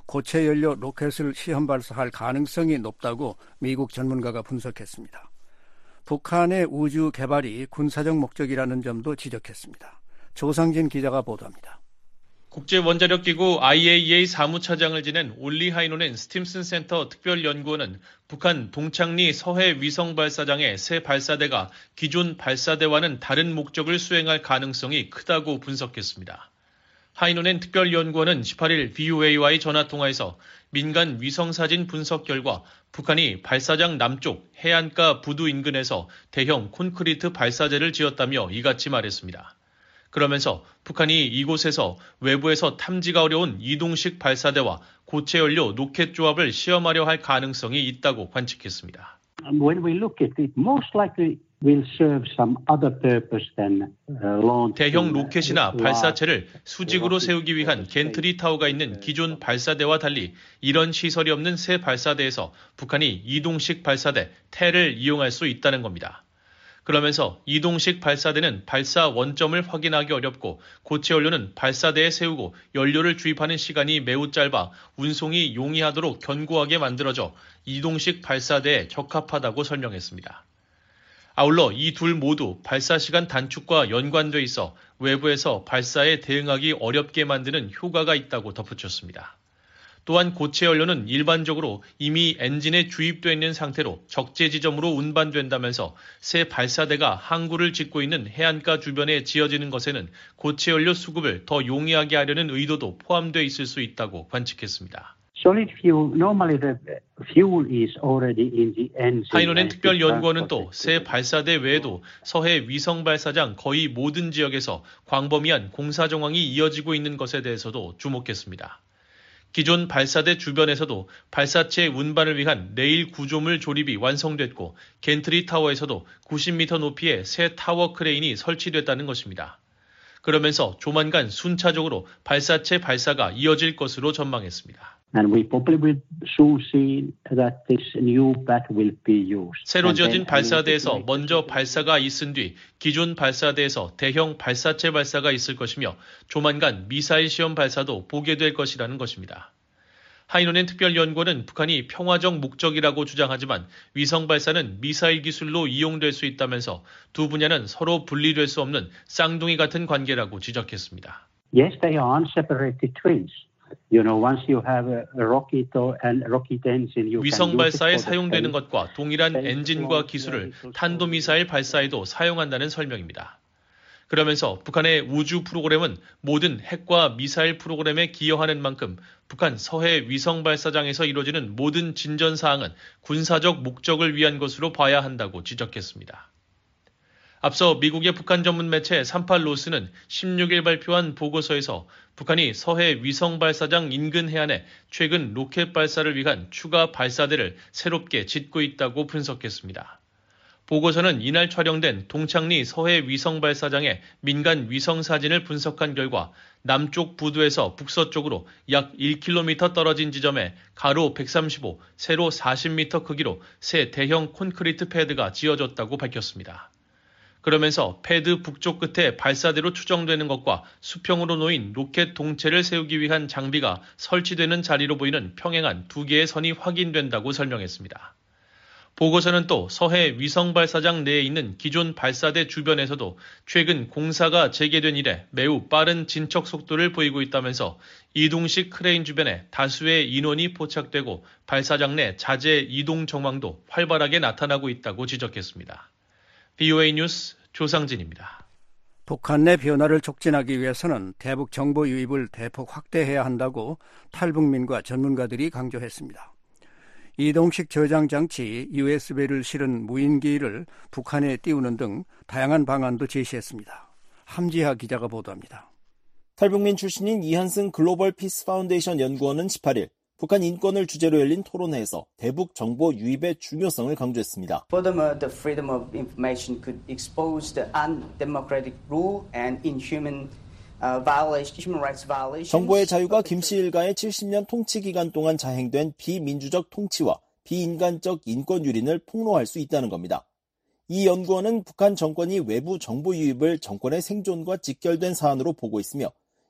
고체 연료 로켓을 시험 발사할 가능성이 높다고 미국 전문가가 분석했습니다. 북한의 우주 개발이 군사적 목적이라는 점도 지적했습니다. 조상진 기자가 보도합니다. 국제원자력기구 IAEA 사무차장을 지낸 올리 하이노넨 스팀슨 센터 특별연구원은 북한 동창리 서해 위성발사장의 새 발사대가 기존 발사대와는 다른 목적을 수행할 가능성이 크다고 분석했습니다. 하이노넨 특별연구원은 18일 VOA와의 전화통화에서 민간 위성사진 분석 결과 북한이 발사장 남쪽 해안가 부두 인근에서 대형 콘크리트 발사대를 지었다며 이같이 말했습니다. 그러면서 북한이 이곳에서 외부에서 탐지가 어려운 이동식 발사대와 고체 연료 로켓 조합을 시험하려 할 가능성이 있다고 관측했습니다. When we look at it, most likely will serve some other purpose than launch. 대형 로켓이나 발사체를 수직으로 세우기 위한 겐트리 타워가 있는 기존 발사대와 달리 이런 시설이 없는 새 발사대에서 북한이 이동식 발사대 테를 이용할 수 있다는 겁니다. 그러면서 이동식 발사대는 발사 원점을 확인하기 어렵고 고체 연료는 발사대에 세우고 연료를 주입하는 시간이 매우 짧아 운송이 용이하도록 견고하게 만들어져 이동식 발사대에 적합하다고 설명했습니다. 아울러 이 둘 모두 발사 시간 단축과 연관돼 있어 외부에서 발사에 대응하기 어렵게 만드는 효과가 있다고 덧붙였습니다. 또한 고체 연료는 일반적으로 이미 엔진에 주입되어 있는 상태로 적재 지점으로 운반된다면서 새 발사대가 항구를 짓고 있는 해안가 주변에 지어지는 것에는 고체 연료 수급을 더 용이하게 하려는 의도도 포함되어 있을 수 있다고 관측했습니다. 하이노넨 특별연구원은 또 새 발사대 외에도 서해 위성발사장 거의 모든 지역에서 광범위한 공사 정황이 이어지고 있는 것에 대해서도 주목했습니다. 기존 발사대 주변에서도 발사체 운반을 위한 레일 구조물 조립이 완성됐고 겐트리 타워에서도 90m 높이의 새 타워 크레인이 설치됐다는 것입니다. 그러면서 조만간 순차적으로 발사체 발사가 이어질 것으로 전망했습니다. 새로 지어진 발사대에서 먼저 발사가 있은 뒤 기존 발사대에서 대형 발사체 발사가 있을 것이며 조만간 미사일 시험 발사도 보게 될 것이라는 것입니다. 하이노넨 특별연구원은 북한이 평화적 목적이라고 주장하지만 위성 발사는 미사일 기술로 이용될 수 있다면서 두 분야는 서로 분리될 수 없는 쌍둥이 같은 관계라고 지적했습니다. Yes, they are unseparated twins. Once you have a rocket and rocket engine, you 위성 발사에 사용되는 것과 동일한 엔진과 기술을 탄도미사일 발사에도 사용한다는 설명입니다. 그러면서 북한의 우주 프로그램은 모든 핵과 미사일 프로그램에 기여하는 만큼 북한 서해 위성 발사장에서 이루어지는 모든 진전 사항은 군사적 목적을 위한 것으로 봐야 한다고 지적했습니다. 앞서 미국의 북한 전문 매체 38로스는 16일 발표한 보고서에서 북한이 서해 위성 발사장 인근 해안에 최근 로켓 발사를 위한 추가 발사대를 새롭게 짓고 있다고 분석했습니다. 보고서는 이날 촬영된 동창리 서해 위성 발사장의 민간 위성 사진을 분석한 결과 남쪽 부두에서 북서쪽으로 약 1km 떨어진 지점에 가로 135, 세로 40m 크기로 새 대형 콘크리트 패드가 지어졌다고 밝혔습니다. 그러면서 패드 북쪽 끝에 발사대로 추정되는 것과 수평으로 놓인 로켓 동체를 세우기 위한 장비가 설치되는 자리로 보이는 평행한 두 개의 선이 확인된다고 설명했습니다. 보고서는 또 서해 위성 발사장 내에 있는 기존 발사대 주변에서도 최근 공사가 재개된 이래 매우 빠른 진척 속도를 보이고 있다면서 이동식 크레인 주변에 다수의 인원이 포착되고 발사장 내 자재 이동 정황도 활발하게 나타나고 있다고 지적했습니다. VOA 뉴스 조상진입니다. 북한 내 변화를 촉진하기 위해서는 대북 정보 유입을 대폭 확대해야 한다고 탈북민과 전문가들이 강조했습니다. 이동식 저장 장치 USB를 실은 무인기를 북한에 띄우는 등 다양한 방안도 제시했습니다. 함지하 기자가 보도합니다. 탈북민 출신인 이한승 글로벌 피스 파운데이션 연구원은 18일 북한 인권을 주제로 열린 토론회에서 대북 정보 유입의 중요성을 강조했습니다. Furthermore, the freedom of information could expose the undemocratic rule and inhuman human rights violations. 정보의 자유가 김씨 일가의 70년 통치 기간 동안 자행된 비민주적 통치와 비인간적 인권 유린을 폭로할 수 있다는 겁니다. 이 연구원은 북한 정권이 외부 정보 유입을 정권의 생존과 직결된 사안으로 보고 있으며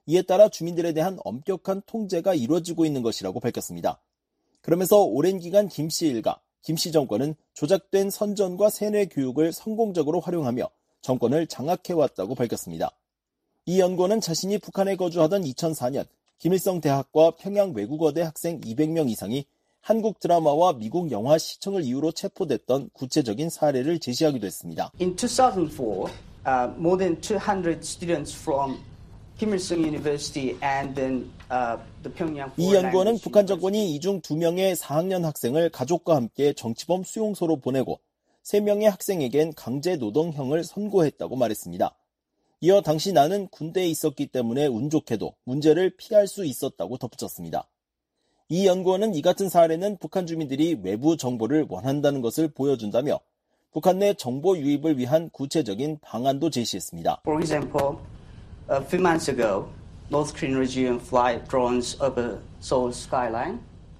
이에 따라 주민들에 대한 엄격한 통제가 이루어지고 있는 것이라고 밝혔습니다. 그러면서 오랜 기간 김씨 일가, 김씨 정권은 조작된 선전과 세뇌 교육을 성공적으로 활용하며 정권을 장악해왔다고 밝혔습니다. 이 연구원은 자신이 북한에 거주하던 2004년 김일성 대학과 평양 외국어대 학생 200명 이상이 한국 드라마와 미국 영화 시청을 이유로 체포됐던 구체적인 사례를 제시하기도 했습니다. In 2004, more than 200 students from Kim Il-sung University and then the Pyongyang. 이 연구원은 북한 정권이 이 중 2명의 4학년 학생을 가족과 함께 정치범 수용소로 보내고 3명의 학생에겐 강제 노동형을 선고했다고 말했습니다. 이어 당시 나는 군대에 있었기 때문에 운 좋게도 문제를 피할 수 있었다고 덧붙였습니다. 이 연구원은 이 같은 사례는 북한 주민들이 외부 정보를 원한다는 것을 보여준다며 북한 내 정보 유입을 위한 구체적인 방안도 제시했습니다. For example, a few months ago, North Korean regime fly drones over Seoul skyline.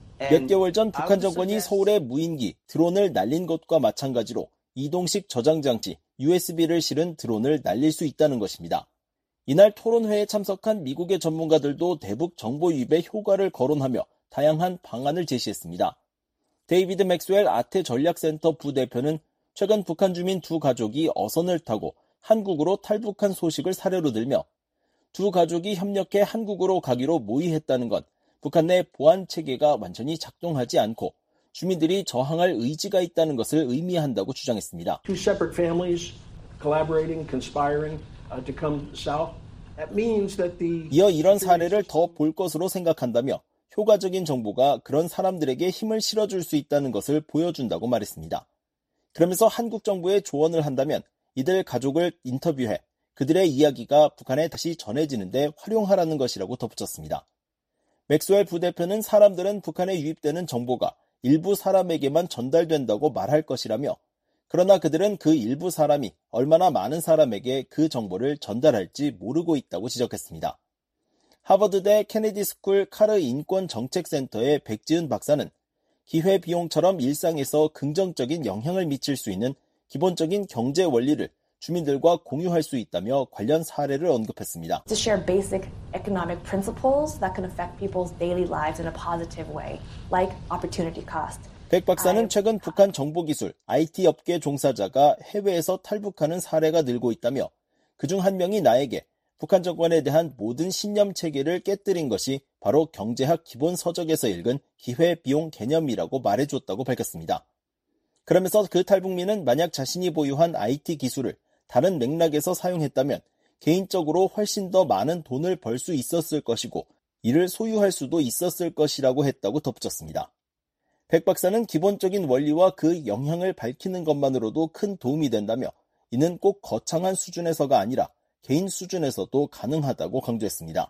몇 개월 전 북한 정권이 서울의 무인기, 드론을 날린 것과 마찬가지로 이동식 저장장치, USB를 실은 드론을 날릴 수 있다는 것입니다. 이날 토론회에 참석한 미국의 전문가들도 대북 정보 유입의 효과를 거론하며 다양한 방안을 제시했습니다. 데이비드 맥스웰 아태 전략센터 부대표는 최근 북한 주민 2가족이 어선을 타고 한국으로 탈북한 소식을 사례로 들며 2가족이 협력해 한국으로 가기로 모의했다는 건 북한 내 보안 체계가 완전히 작동하지 않고 주민들이 저항할 의지가 있다는 것을 의미한다고 주장했습니다. Two separate families collaborating, conspiring to come south. That means that the 이어 이런 사례를 더 볼 것으로 생각한다며 효과적인 정보가 그런 사람들에게 힘을 실어줄 수 있다는 것을 보여준다고 말했습니다. 그러면서 한국 정부에 조언을 한다면 이들 가족을 인터뷰해 그들의 이야기가 북한에 다시 전해지는데 활용하라는 것이라고 덧붙였습니다. 맥스웰 부대표는 사람들은 북한에 유입되는 정보가 일부 사람에게만 전달된다고 말할 것이라며 그러나 그들은 그 일부 사람이 얼마나 많은 사람에게 그 정보를 전달할지 모르고 있다고 지적했습니다. 하버드대 케네디 스쿨 카르 인권정책센터의 백지은 박사는 기회비용처럼 일상에서 긍정적인 영향을 미칠 수 있는 기본적인 경제 원리를 주민들과 공유할 수 있다며 관련 사례를 언급했습니다. To share basic economic principles that can affect people's daily lives in a positive way, like opportunity cost. 백 박사는 최근 북한 정보기술, IT 업계 종사자가 해외에서 탈북하는 사례가 늘고 있다며 그중 한 명이 나에게 북한 정권에 대한 모든 신념 체계를 깨뜨린 것이 바로 경제학 기본 서적에서 읽은 기회비용 개념이라고 말해줬다고 밝혔습니다. 그러면서 그 탈북민은 만약 자신이 보유한 IT 기술을 다른 맥락에서 사용했다면 개인적으로 훨씬 더 많은 돈을 벌 수 있었을 것이고 이를 소유할 수도 있었을 것이라고 했다고 덧붙였습니다. 백 박사는 기본적인 원리와 그 영향을 밝히는 것만으로도 큰 도움이 된다며 이는 꼭 거창한 수준에서가 아니라 개인 수준에서도 가능하다고 강조했습니다.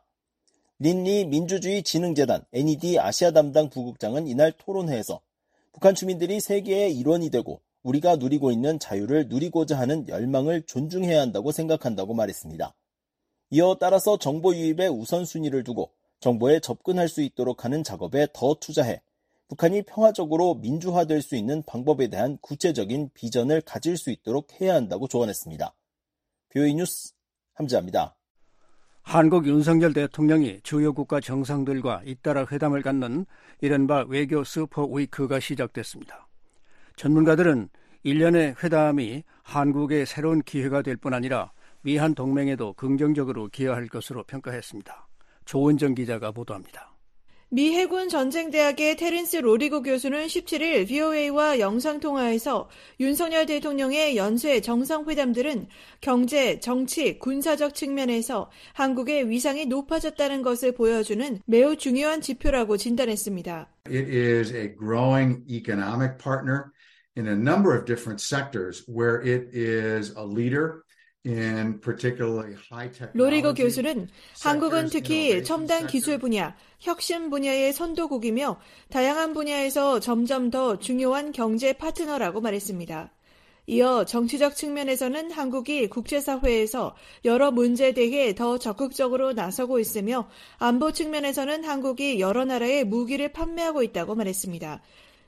린리 민주주의진흥재단 NED 아시아 담당 부국장은 이날 토론회에서 북한 주민들이 세계의 일원이 되고 우리가 누리고 있는 자유를 누리고자 하는 열망을 존중해야 한다고 생각한다고 말했습니다. 이어 따라서 정보 유입의 우선순위를 두고 정보에 접근할 수 있도록 하는 작업에 더 투자해 북한이 평화적으로 민주화될 수 있는 방법에 대한 구체적인 비전을 가질 수 있도록 해야 한다고 조언했습니다. BOE 뉴스 함지아입니다. 한국 윤석열 대통령이 주요 국가 정상들과 잇따라 회담을 갖는 이른바 외교 슈퍼위크가 시작됐습니다. 전문가들은 1년의 회담이 한국의 새로운 기회가 될 뿐 아니라 미한 동맹에도 긍정적으로 기여할 것으로 평가했습니다. 조은정 기자가 보도합니다. 미 해군 전쟁대학의 테렌스 로리고 교수는 17일 VOA와 영상통화에서 윤석열 대통령의 연쇄 정상회담들은 경제, 정치, 군사적 측면에서 한국의 위상이 높아졌다는 것을 보여주는 매우 중요한 지표라고 진단했습니다. It is a growing economic partner in a number of different sectors where it is a leader. 로리고 교수는 한국은 특히 첨단 기술 분야, 혁신 분야의 선도국이며 다양한 분야에서 점점 더 중요한 경제 파트너라고 말했습니다. 이어 정치적 측면에서는 한국이 국제사회에서 여러 문제에 대해 더 적극적으로 나서고 있으며 안보 측면에서는 한국이 여러 나라에 무기를 판매하고 있다고 말했습니다.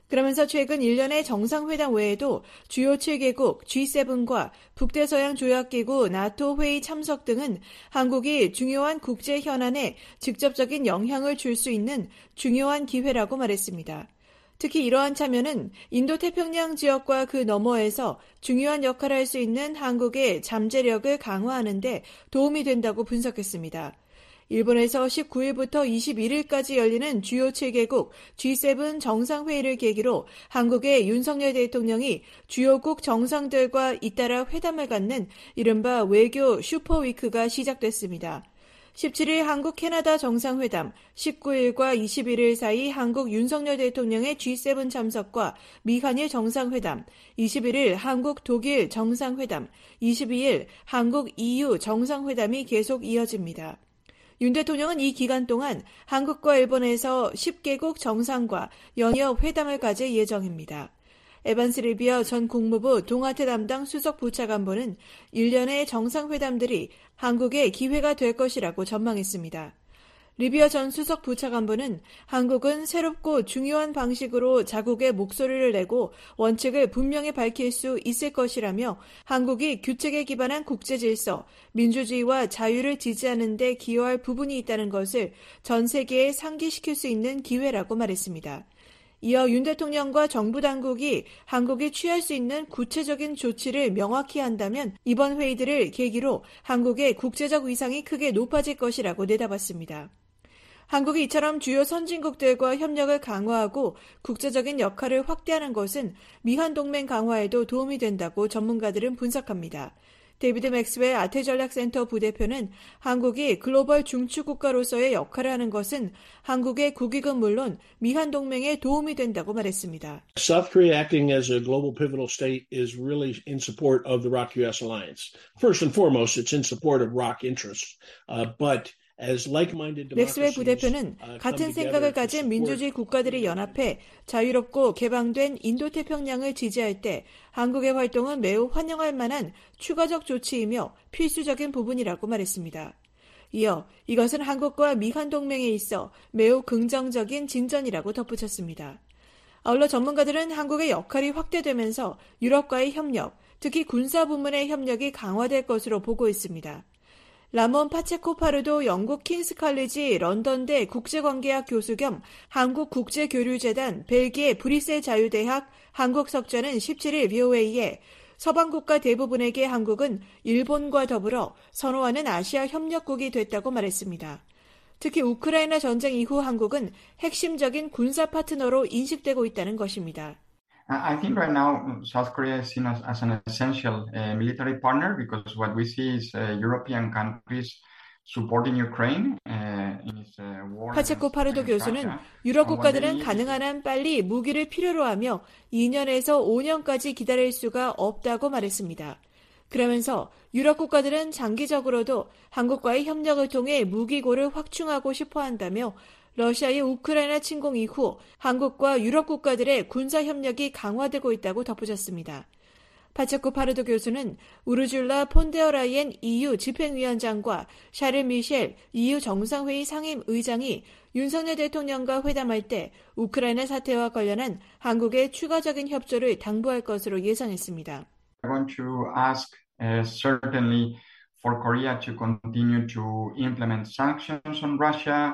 그러면서 최근 1년의 정상회담 외에도 주요 7개국 G7과 북대서양 조약기구 나토 회의 참석 등은 한국이 중요한 국제 현안에 직접적인 영향을 줄 수 있는 중요한 기회라고 말했습니다. 특히 이러한 참여는 인도태평양 지역과 그 너머에서 중요한 역할을 할 수 있는 한국의 잠재력을 강화하는 데 도움이 된다고 분석했습니다. 일본에서 19일부터 21일까지 열리는 주요 7개국 G7 정상회의를 계기로 한국의 윤석열 대통령이 주요국 정상들과 잇따라 회담을 갖는 이른바 외교 슈퍼위크가 시작됐습니다. 17일 한국 캐나다 정상회담, 19일과 21일 사이 한국 윤석열 대통령의 G7 참석과 미한일 정상회담, 21일 한국 독일 정상회담, 22일 한국 EU 정상회담이 계속 이어집니다. 윤 대통령은 이 기간 동안 한국과 일본에서 10개국 정상과 연이어 회담을 가질 예정입니다. 에반스 리비어 전 국무부 동아태 담당 수석 부차관보는 1년의 정상회담들이 한국의 기회가 될 것이라고 전망했습니다. 리비어 전 수석 부차관보는 한국은 새롭고 중요한 방식으로 자국의 목소리를 내고 원칙을 분명히 밝힐 수 있을 것이라며 한국이 규칙에 기반한 국제질서, 민주주의와 자유를 지지하는 데 기여할 부분이 있다는 것을 전 세계에 상기시킬 수 있는 기회라고 말했습니다. 이어 윤 대통령과 정부 당국이 한국이 취할 수 있는 구체적인 조치를 명확히 한다면 이번 회의들을 계기로 한국의 국제적 위상이 크게 높아질 것이라고 내다봤습니다. 한국이 이처럼 주요 선진국들과 협력을 강화하고 국제적인 역할을 확대하는 것은 미한 동맹 강화에도 도움이 된다고 전문가들은 분석합니다. 데이비드 맥스웰 아태전략센터 부대표는 한국이 글로벌 중추 국가로서의 역할을 하는 것은 한국의 국익은 물론 미한 동맹에 도움이 된다고 말했습니다. South Korea acting as a global pivotal state is really in support of the ROK-US alliance. First and foremost, it's in support of ROK interests, but 맥스웰 부대표는 같은 생각을 가진 민주주의 국가들이 연합해 자유롭고 개방된 인도태평양을 지지할 때 한국의 활동은 매우 환영할 만한 추가적 조치이며 필수적인 부분이라고 말했습니다. 이어 이것은 한국과 미한 동맹에 있어 매우 긍정적인 진전이라고 덧붙였습니다. 아울러 전문가들은 한국의 역할이 확대되면서 유럽과의 협력, 특히 군사 부문의 협력이 강화될 것으로 보고 있습니다. 라몬 파체코파르도 영국 킹스 칼리지 런던대 국제관계학 교수 겸 한국국제교류재단 벨기에 브뤼셀 자유대학 한국 석좌는 17일 VOA에 서방국가 대부분에게 한국은 일본과 더불어 선호하는 아시아 협력국이 됐다고 말했습니다. 특히 우크라이나 전쟁 이후 한국은 핵심적인 군사 파트너로 인식되고 있다는 것입니다. I think right now South Korea is seen as an essential military partner because what we see is European countries supporting Ukraine in its war. 파체코 파르도 교수는 유럽 국가들은 가능한 한 빨리 무기를 필요로 하며 2년에서 5년까지 기다릴 수가 없다고 말했습니다. 그러면서 유럽 국가들은 장기적으로도 한국과의 협력을 통해 무기고를 확충하고 싶어 한다며 러시아의 우크라이나 침공 이후 한국과 유럽 국가들의 군사 협력이 강화되고 있다고 덧붙였습니다. 파체코 파르도 교수는 우르줄라 폰데어라이엔 EU 집행위원장과 샤를 미셸 EU 정상회의 상임의장이 윤석열 대통령과 회담할 때 우크라이나 사태와 관련한 한국의 추가적인 협조를 당부할 것으로 예상했습니다. I want to ask certainly for Korea to continue to implement sanctions on Russia.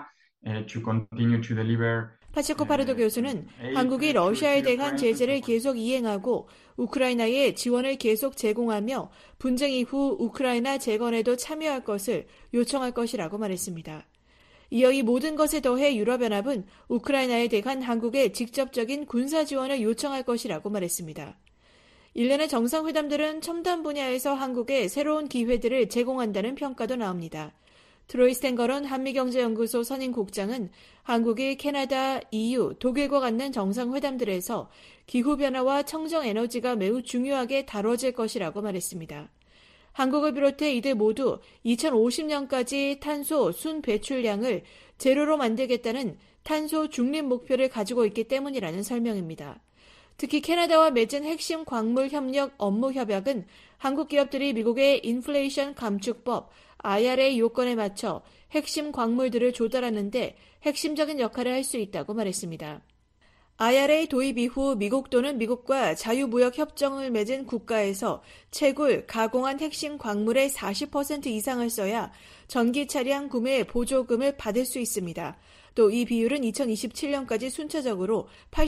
파체코 파르도 교수는 한국이 러시아에 대한 제재를 계속 이행하고 우크라이나에 지원을 계속 제공하며 분쟁 이후 우크라이나 재건에도 참여할 것을 요청할 것이라고 말했습니다. 이어 이 모든 것에 더해 유럽연합은 우크라이나에 대한 한국의 직접적인 군사 지원을 요청할 것이라고 말했습니다. 일련의 정상회담들은 첨단 분야에서 한국에 새로운 기회들을 제공한다는 평가도 나옵니다. 트로이 스탠거런 한미경제연구소 선임국장은 한국이 캐나다, EU, 독일과 갖는 정상회담들에서 기후변화와 청정에너지가 매우 중요하게 다뤄질 것이라고 말했습니다. 한국을 비롯해 이들 모두 2050년까지 탄소 순 배출량을 제로로 만들겠다는 탄소 중립 목표를 가지고 있기 때문이라는 설명입니다. 특히 캐나다와 맺은 핵심 광물 협력 업무 협약은 한국 기업들이 미국의 인플레이션 감축법 IRA 요건에 맞춰 핵심 광물들을 조달하는 데 핵심적인 역할을 할 수 있다고 말했습니다. IRA 도입 이후 미국 또는 미국과 자유무역 협정을 맺은 국가에서 채굴, 가공한 핵심 광물의 40% 이상을 써야 전기 차량 구매 보조금을 받을 수 있습니다. 또 이 비율은 2027년까지 순차적으로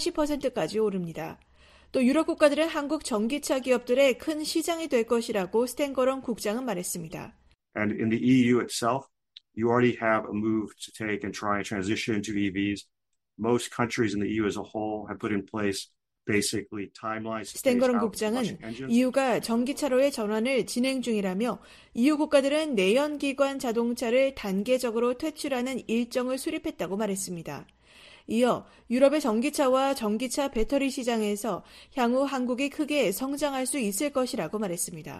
80%까지 오릅니다. 또 유럽 국가들은 한국 전기차 기업들의 큰 시장이 될 것이라고 스탠거런 국장은 말했습니다. And in the EU itself, you already have a move to take and try and transition to EVs. Most countries in the EU as a whole have put in place basically timelines. 스탠거런 국장은 EU가 전기차로의 전환을 진행 중이라며 EU 국가들은 내연기관 자동차를 단계적으로 퇴출하는 일정을 수립했다고 말했습니다. 이어 유럽의 전기차와 전기차 배터리 시장에서 향후 한국이 크게 성장할 수 있을 것이라고 말했습니다.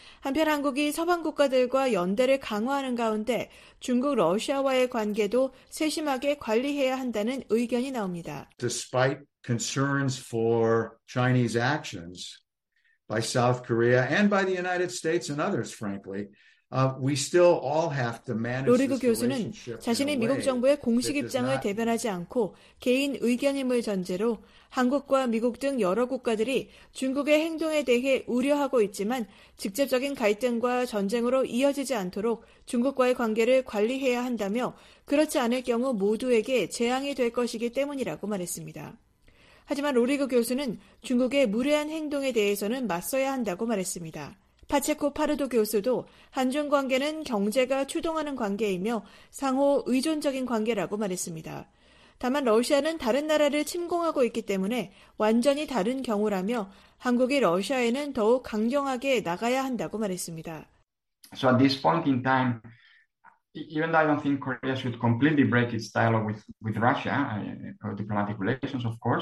한편 한국이 서방 국가들과 연대를 강화하는 가운데 중국, 러시아와의 관계도 세심하게 관리해야 한다는 의견이 나옵니다. Despite concerns for Chinese actions by South Korea and by the United States and others, frankly, we still all have to manage 로리그 this 교수는 relationship. 자신이 미국 정부의 공식 입장을 대변하지 않고 개인 의견임을 전제로 한국과 미국 등 여러 국가들이 중국의 행동에 대해 우려하고 있지만 직접적인 갈등과 전쟁으로 이어지지 않도록 중국과의 관계를 관리해야 한다며 그렇지 않을 경우 모두에게 재앙이 될 것이기 때문이라고 말했습니다. 하지만 로리그 교수는 중국의 무례한 행동에 대해서는 맞서야 한다고 말했습니다. 파체코 파르도 교수도 한중 관계는 경제가 추동하는 관계이며 상호 의존적인 관계라고 말했습니다. 다만 러시아는 다른 나라를 침공하고 있기 때문에 완전히 다른 경우라며 한국이 러시아에는 더욱 강경하게 나가야 한다고 말했습니다. So at this point in time, even though I don't think Korea should completely break its dialogue with Russia, or diplomatic relations, of course,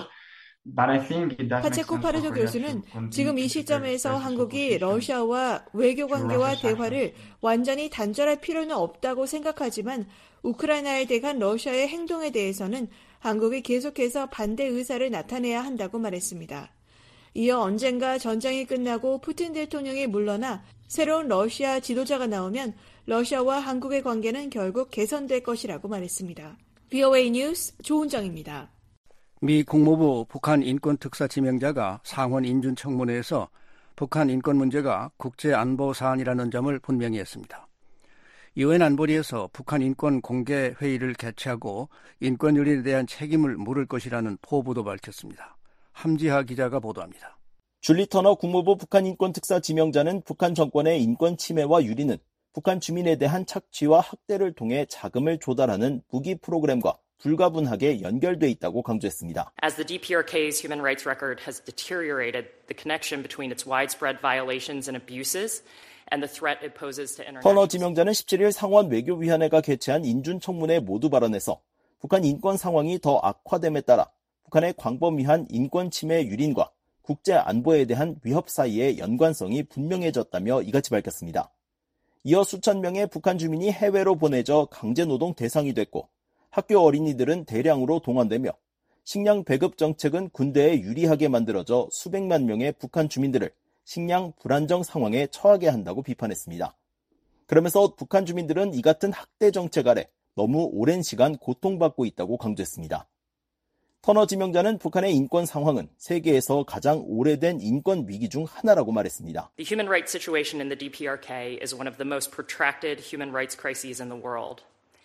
파체코 파르도 교수는 지금 이 시점에서 한국이 러시아와 외교 관계와 대화를 완전히 단절할 필요는 없다고 생각하지만 우크라이나에 대한 러시아의 행동에 대해서는 한국이 계속해서 반대 의사를 나타내야 한다고 말했습니다. 이어 언젠가 전쟁이 끝나고 푸틴 대통령이 물러나 새로운 러시아 지도자가 나오면 러시아와 한국의 관계는 결국 개선될 것이라고 말했습니다. VOA 뉴스 조은정입니다. 미 국무부 북한 인권특사 지명자가 상원 인준청문회에서 북한 인권 문제가 국제안보 사안이라는 점을 분명히 했습니다. 유엔 안보리에서 북한 인권 공개 회의를 개최하고 인권 유린에 대한 책임을 물을 것이라는 포부도 밝혔습니다. 함지하 기자가 보도합니다. 줄리 터너 국무부 북한 인권특사 지명자는 북한 정권의 인권 침해와 유린은 북한 주민에 대한 착취와 학대를 통해 자금을 조달하는 무기 프로그램과 불가분하게 연결돼 있다고 강조했습니다. As the DPRK's human rights record has deteriorated, the connection between its widespread violations and abuses and the threat it poses to international. 터너 지명자는 17일 상원 외교위원회가 개최한 인준청문회 모두 발언에서 북한 인권 상황이 더 악화됨에 따라 북한의 광범위한 인권 침해 유린과 국제 안보에 대한 위협 사이의 연관성이 분명해졌다며 이같이 밝혔습니다. 이어 수천 명의 북한 주민이 해외로 보내져 강제노동 대상이 됐고 학교 어린이들은 대량으로 동원되며 식량 배급 정책은 군대에 유리하게 만들어져 수백만 명의 북한 주민들을 식량 불안정 상황에 처하게 한다고 비판했습니다. 그러면서 북한 주민들은 이 같은 학대 정책 아래 너무 오랜 시간 고통받고 있다고 강조했습니다. 터너 지명자는 북한의 인권 상황은 세계에서 가장 오래된 인권 위기 중 하나라고 말했습니다. The human rights situation in the DPRK is one of the most protracted human rights crises in the world.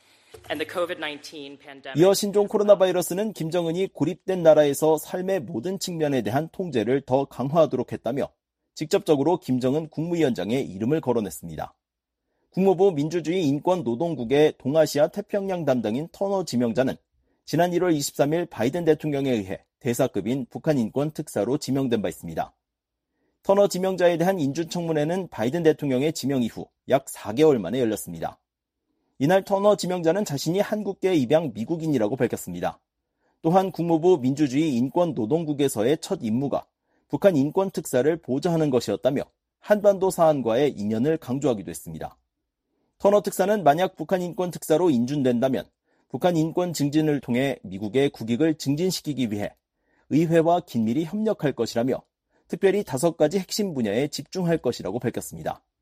이어 신종 코로나 바이러스는 김정은이 고립된 나라에서 삶의 모든 측면에 대한 통제를 더 강화하도록 했다며 직접적으로 김정은 국무위원장의 이름을 거론했습니다. 국무부 민주주의 인권노동국의 동아시아 태평양 담당인 터너 지명자는 지난 1월 23일 바이든 대통령에 의해 대사급인 북한 인권 특사로 지명된 바 있습니다. 터너 지명자에 대한 인준청문회는 바이든 대통령의 지명 이후 약 4개월 만에 열렸습니다. 이날 터너 지명자는 자신이 한국계 입양 미국인이라고 밝혔습니다. 또한 국무부 민주주의 인권노동국에서의 첫 임무가 북한 인권특사를 보좌하는 것이었다며 한반도 사안과의 인연을 강조하기도 했습니다. 터너 특사는 만약 북한 인권특사로 인준된다면 북한 인권 증진을 통해 미국의 국익을 증진시키기 위해 의회와 긴밀히 협력할 것이라며 특별히 5가지 핵심 분야에 집중할 것이라고 밝혔습니다.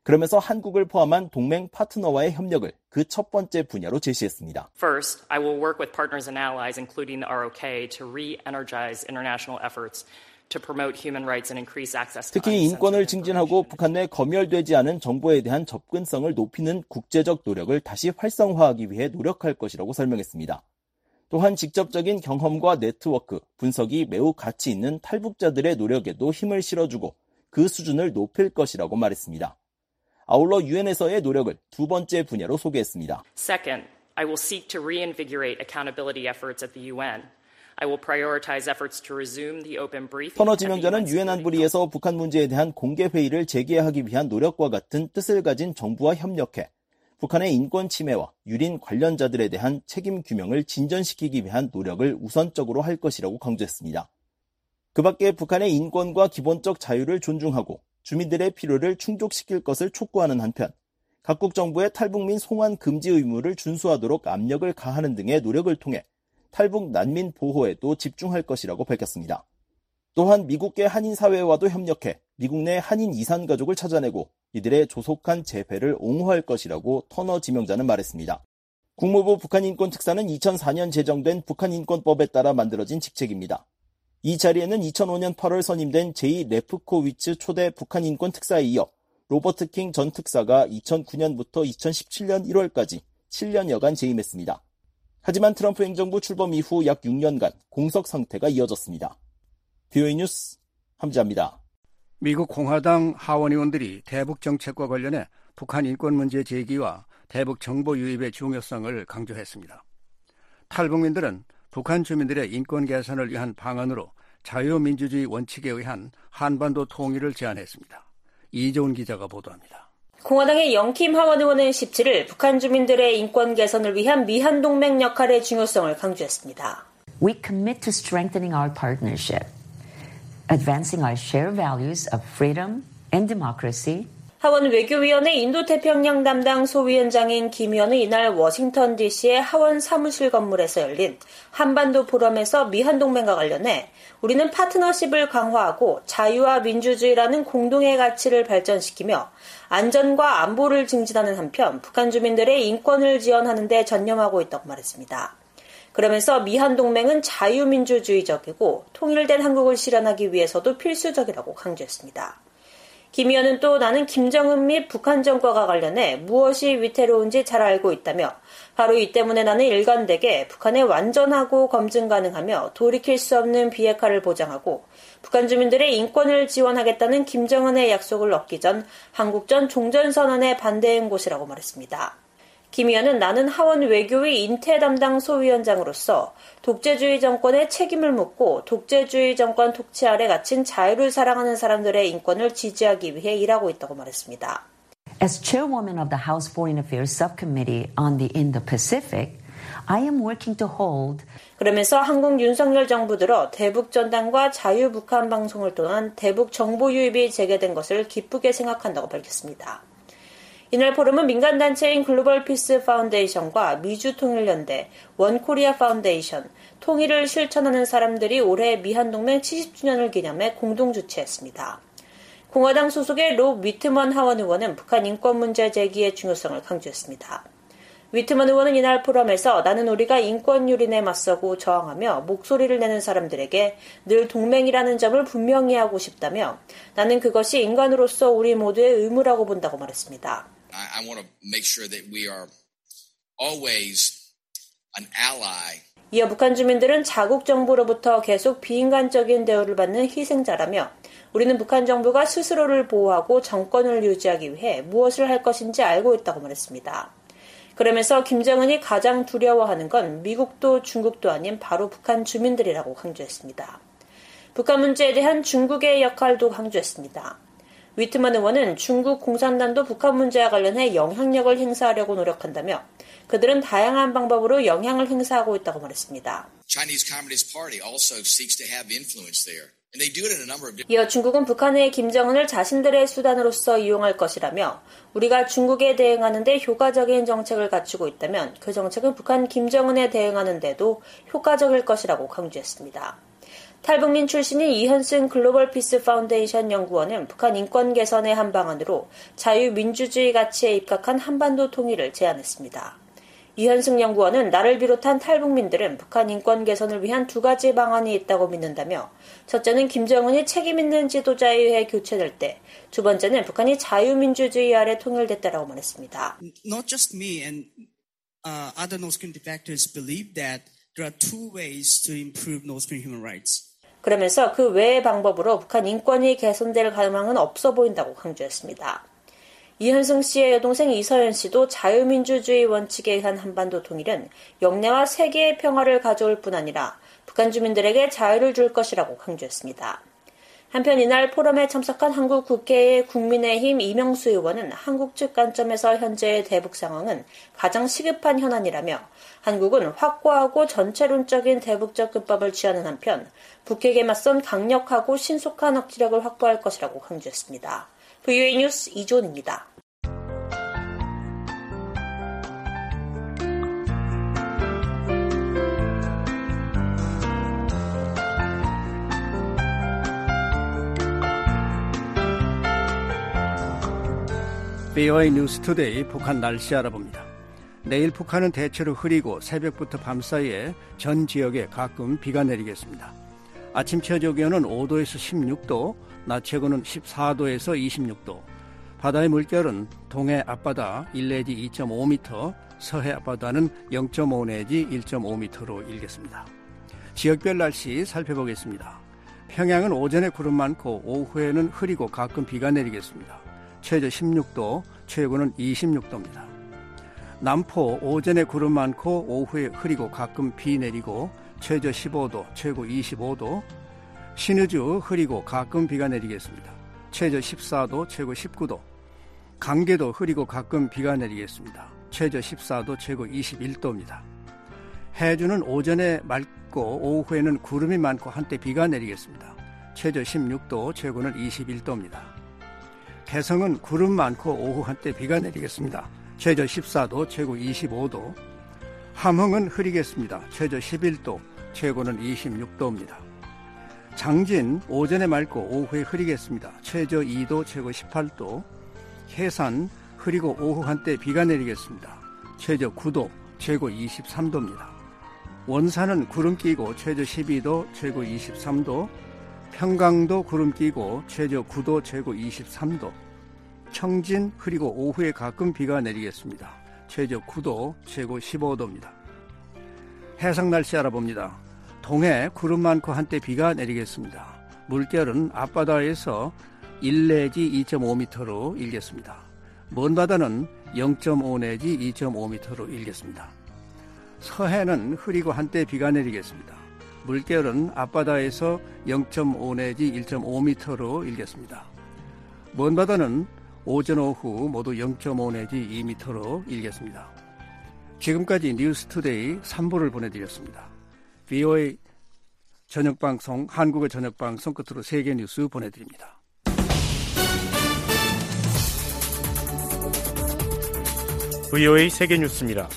그러면서 한국을 포함한 동맹 파트너와의 협력을 그 첫 번째 분야로 제시했습니다. First, I will work with partners and allies, including the ROK, to re-energize international efforts to promote human rights and increase access to 특히 인권을 증진하고 북한 내 검열되지 않은 정보에 대한 접근성을 높이는 국제적 노력을 다시 활성화하기 위해 노력할 것이라고 설명했습니다. 또한 직접적인 경험과 네트워크, 분석이 매우 가치 있는 탈북자들의 노력에도 힘을 실어주고 그 수준을 높일 것이라고 말했습니다. 아울러 유엔에서의 노력을 두 번째 분야로 소개했습니다. Second, I will seek to reinvigorate accountability efforts at the UN. I will prioritize efforts to resume the open briefing. 터너 지명자는 유엔 안보리에서 북한 문제에 대한 공개 회의를 재개하기 위한 노력과 같은 뜻을 가진 정부와 협력해 북한의 인권 침해와 유린 관련자들에 대한 책임 규명을 진전시키기 위한 노력을 우선적으로 할 것이라고 강조했습니다. 그 밖에 북한의 인권과 기본적 자유를 존중하고 주민들의 필요를 충족시킬 것을 촉구하는 한편 각국 정부의 탈북민 송환 금지 의무를 준수하도록 압력을 가하는 등의 노력을 통해 탈북 난민 보호에도 집중할 것이라고 밝혔습니다. 또한 미국계 한인사회와도 협력해 미국 내 한인 이산 가족을 찾아내고 이들의 조속한 재회를 옹호할 것이라고 터너 지명자는 말했습니다. 국무부 북한인권특사는 2004년 제정된 북한인권법에 따라 만들어진 직책입니다. 이 자리에는 2005년 8월 선임된 제이 레프코위츠 초대 북한인권특사에 이어 로버트 킹 전 특사가 2009년부터 2017년 1월까지 7년여간 재임했습니다. 하지만 트럼프 행정부 출범 이후 약 6년간 공석 상태가 이어졌습니다. VOA 뉴스 함지아입니다. 미국 공화당 하원 의원들이 대북 정책과 관련해 북한 인권 문제 제기와 대북 정보 유입의 중요성을 강조했습니다. 탈북민들은 북한 주민들의 인권 개선을 위한 방안으로 자유민주주의 원칙에 의한 한반도 통일을 제안했습니다. 이재훈 기자가 보도합니다. 공화당의 영킴 하원 의원은 17일 북한 주민들의 인권 개선을 위한 미한동맹 역할의 중요성을 강조했습니다. We commit to strengthening our partnership, advancing our shared values of freedom and democracy. 하원 외교위원회 인도태평양 담당 소위원장인 김 의원은 이날 워싱턴 DC의 하원 사무실 건물에서 열린 한반도 포럼에서 미한동맹과 관련해 우리는 파트너십을 강화하고 자유와 민주주의라는 공동의 가치를 발전시키며 안전과 안보를 증진하는 한편 북한 주민들의 인권을 지원하는 데 전념하고 있다고 말했습니다. 그러면서 미한동맹은 자유민주주의적이고 통일된 한국을 실현하기 위해서도 필수적이라고 강조했습니다. 김 의원은 또 나는 김정은 및 북한 정권과 관련해 무엇이 위태로운지 잘 알고 있다며 바로 이 때문에 나는 일관되게 북한에 완전하고 검증 가능하며 돌이킬 수 없는 비핵화를 보장하고 북한 주민들의 인권을 지원하겠다는 김정은의 약속을 얻기 전 한국전 종전선언에 반대한 곳이라고 말했습니다. 김 의원은 나는 하원 외교위 인태 담당 소위원장으로서 독재주의 정권의 책임을 묻고 독재주의 정권 통치 아래 갇힌 자유를 사랑하는 사람들의 인권을 지지하기 위해 일하고 있다고 말했습니다. As chairwoman of the House Foreign Affairs Subcommittee on the Indo-Pacific, I am working to hold. 그러면서 한국 윤석열 정부 들어 대북 전단과 자유 북한 방송을 통한 대북 정보 유입이 재개된 것을 기쁘게 생각한다고 밝혔습니다. 이날 포럼은 민간단체인 글로벌 피스 파운데이션과 미주통일연대, 원코리아 파운데이션, 통일을 실천하는 사람들이 올해 미한동맹 70주년을 기념해 공동 주최했습니다. 공화당 소속의 로 위트먼 하원 의원은 북한 인권 문제 제기의 중요성을 강조했습니다. 위트먼 의원은 이날 포럼에서 나는 우리가 인권 유린에 맞서고 저항하며 목소리를 내는 사람들에게 늘 동맹이라는 점을 분명히 하고 싶다며 나는 그것이 인간으로서 우리 모두의 의무라고 본다고 말했습니다. I want to make sure that we are always an ally. 이어 북한 주민들은 자국 정부로부터 계속 비인간적인 대우를 받는 희생자라며 우리는 북한 정부가 스스로를 보호하고 정권을 유지하기 위해 무엇을 할 것인지 알고 있다고 말했습니다. 그러면서 김정은이 가장 두려워하는 건 미국도 중국도 아닌 바로 북한 주민들이라고 강조했습니다. 북한 문제에 대한 중국의 역할도 강조했습니다. 위트먼 의원은 중국 공산당도 북한 문제와 관련해 영향력을 행사하려고 노력한다며 그들은 다양한 방법으로 영향을 행사하고 있다고 말했습니다. Chinese Communist Party also seeks to have influence there. And they do it in a number of different. 이어 중국은 북한의 김정은을 자신들의 수단으로서 이용할 것이라며 우리가 중국에 대응하는 데 효과적인 정책을 갖추고 있다면 그 정책은 북한 김정은에 대응하는 데도 효과적일 것이라고 강조했습니다. 탈북민 출신인 이현승 글로벌 피스 파운데이션 연구원은 북한 인권 개선의 한 방안으로 자유민주주의 가치에 입각한 한반도 통일을 제안했습니다. 이현승 연구원은 나를 비롯한 탈북민들은 북한 인권 개선을 위한 두 가지 방안이 있다고 믿는다며, 첫째는 김정은이 책임있는 지도자에 의해 교체될 때, 두 번째는 북한이 자유민주주의 아래 통일됐다라고 말했습니다. Not just me and other North Korean defectors believe that there are two ways to improve North Korean human rights. 그러면서 그 외의 방법으로 북한 인권이 개선될 가능성은 없어 보인다고 강조했습니다. 이현승 씨의 여동생 이서연 씨도 자유민주주의 원칙에 의한 한반도 통일은 영내와 세계의 평화를 가져올 뿐 아니라 북한 주민들에게 자유를 줄 것이라고 강조했습니다. 한편 이날 포럼에 참석한 한국 국회의 국민의힘 이명수 의원은 한국 측 관점에서 현재의 대북 상황은 가장 시급한 현안이라며, 한국은 확고하고 전체론적인 대북 접근법을 취하는 한편 북핵에 맞선 강력하고 신속한 억지력을 확보할 것이라고 강조했습니다. VOA 뉴스 이존입니다. VOA 뉴스 투데이 북한 날씨 알아봅니다. 내일 북한은 대체로 흐리고 새벽부터 밤 사이에 전 지역에 가끔 비가 내리겠습니다. 아침 최저 기온은 5도에서 16도, 낮 최고는 14도에서 26도. 바다의 물결은 동해 앞바다 1 내지 2.5m, 서해 앞바다는 0.5 내지 1.5m로 일겠습니다. 지역별 날씨 살펴보겠습니다. 평양은 오전에 구름 많고 오후에는 흐리고 가끔 비가 내리겠습니다. 최저 16도, 최고는 26도입니다. 남포 오전에 구름 많고 오후에 흐리고 가끔 비 내리고 최저 15도, 최고 25도. 신의주 흐리고 가끔 비가 내리겠습니다. 최저 14도, 최고 19도. 강계도 흐리고 가끔 비가 내리겠습니다. 최저 14도, 최고 21도입니다. 해주는 오전에 맑고 오후에는 구름이 많고 한때 비가 내리겠습니다. 최저 16도, 최고는 21도입니다. 개성은 구름 많고 오후 한때 비가 내리겠습니다. 최저 14도, 최고 25도. 함흥은 흐리겠습니다. 최저 11도, 최고는 26도입니다. 장진 오전에 맑고 오후에 흐리겠습니다. 최저 2도, 최고 18도. 해산 흐리고 오후 한때 비가 내리겠습니다. 최저 9도, 최고 23도입니다. 원산은 구름 끼고 최저 12도, 최고 23도. 평강도 구름 끼고 최저 9도, 최고 23도. 청진 흐리고 오후에 가끔 비가 내리겠습니다. 최저 9도, 최고 15도입니다. 해상 날씨 알아봅니다. 동해 구름 많고 한때 비가 내리겠습니다. 물결은 앞바다에서 1 내지 2.5m로 일겠습니다. 먼 바다는 0.5 내지 2.5m로 일겠습니다. 서해는 흐리고 한때 비가 내리겠습니다. 물결은 앞바다에서 0.5 내지 1.5m로 일겠습니다. 먼 바다는 오전 오후 모두 0.5 내지 2m로 일겠습니다. 지금까지 뉴스투데이 3부를 보내드렸습니다. VOA 저녁방송, 한국의 저녁방송 끝으로 세계 뉴스 보내드립니다. VOA 세계뉴스입니다.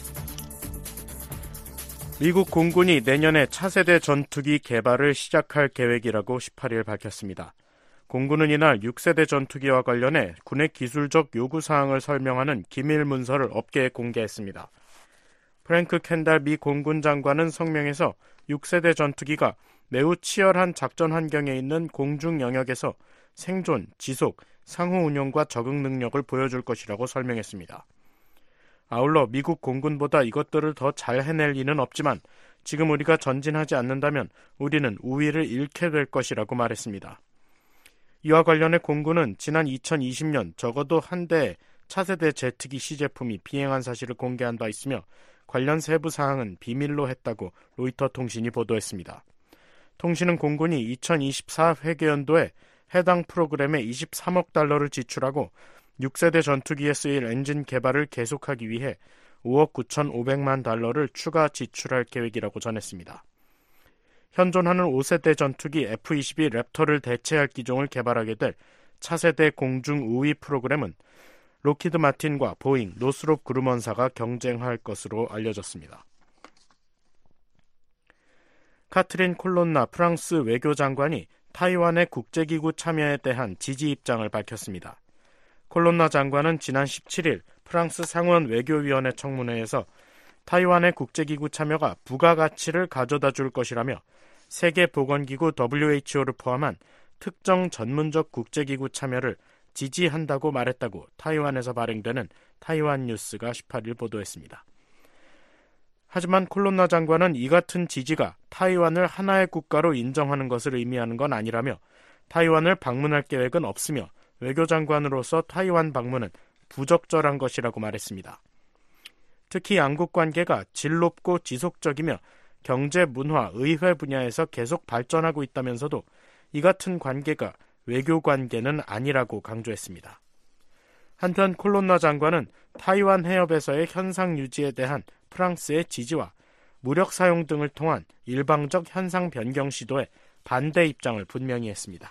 미국 공군이 내년에 차세대 전투기 개발을 시작할 계획이라고 18일 밝혔습니다. 공군은 이날 6세대 전투기와 관련해 군의 기술적 요구사항을 설명하는 기밀 문서를 업계에 공개했습니다. 프랭크 켄달 미 공군 장관은 성명에서 6세대 전투기가 매우 치열한 작전 환경에 있는 공중 영역에서 생존, 지속, 상호 운용과 적응 능력을 보여줄 것이라고 설명했습니다. 아울러 미국 공군보다 이것들을 더 잘 해낼 리는 없지만 지금 우리가 전진하지 않는다면 우리는 우위를 잃게 될 것이라고 말했습니다. 이와 관련해 공군은 지난 2020년 적어도 한 대의 차세대 제트기 시제품이 비행한 사실을 공개한 바 있으며 관련 세부 사항은 비밀로 했다고 로이터 통신이 보도했습니다. 통신은 공군이 2024 회계연도에 해당 프로그램에 23억 달러를 지출하고 6세대 전투기에 쓰일 엔진 개발을 계속하기 위해 5억 9,500만 달러를 추가 지출할 계획이라고 전했습니다. 현존하는 5세대 전투기 F-22 랩터를 대체할 기종을 개발하게 될 차세대 공중 우위 프로그램은 록히드 마틴과 보잉, 노스롭 그루먼사가 경쟁할 것으로 알려졌습니다. 카트린 콜론나 프랑스 외교장관이 타이완의 국제기구 참여에 대한 지지 입장을 밝혔습니다. 콜론나 장관은 지난 17일 프랑스 상원 외교위원회 청문회에서 타이완의 국제기구 참여가 부가가치를 가져다 줄 것이라며 세계보건기구 WHO를 포함한 특정 전문적 국제기구 참여를 지지한다고 말했다고 타이완에서 발행되는 타이완 뉴스가 18일 보도했습니다. 하지만 콜론나 장관은 이 같은 지지가 타이완을 하나의 국가로 인정하는 것을 의미하는 건 아니라며 타이완을 방문할 계획은 없으며 외교장관으로서 타이완 방문은 부적절한 것이라고 말했습니다. 특히 양국 관계가 질 높고 지속적이며 경제, 문화, 의회 분야에서 계속 발전하고 있다면서도 이 같은 관계가 외교 관계는 아니라고 강조했습니다. 한편 콜론나 장관은 타이완 해협에서의 현상 유지에 대한 프랑스의 지지와 무력 사용 등을 통한 일방적 현상 변경 시도에 반대 입장을 분명히 했습니다.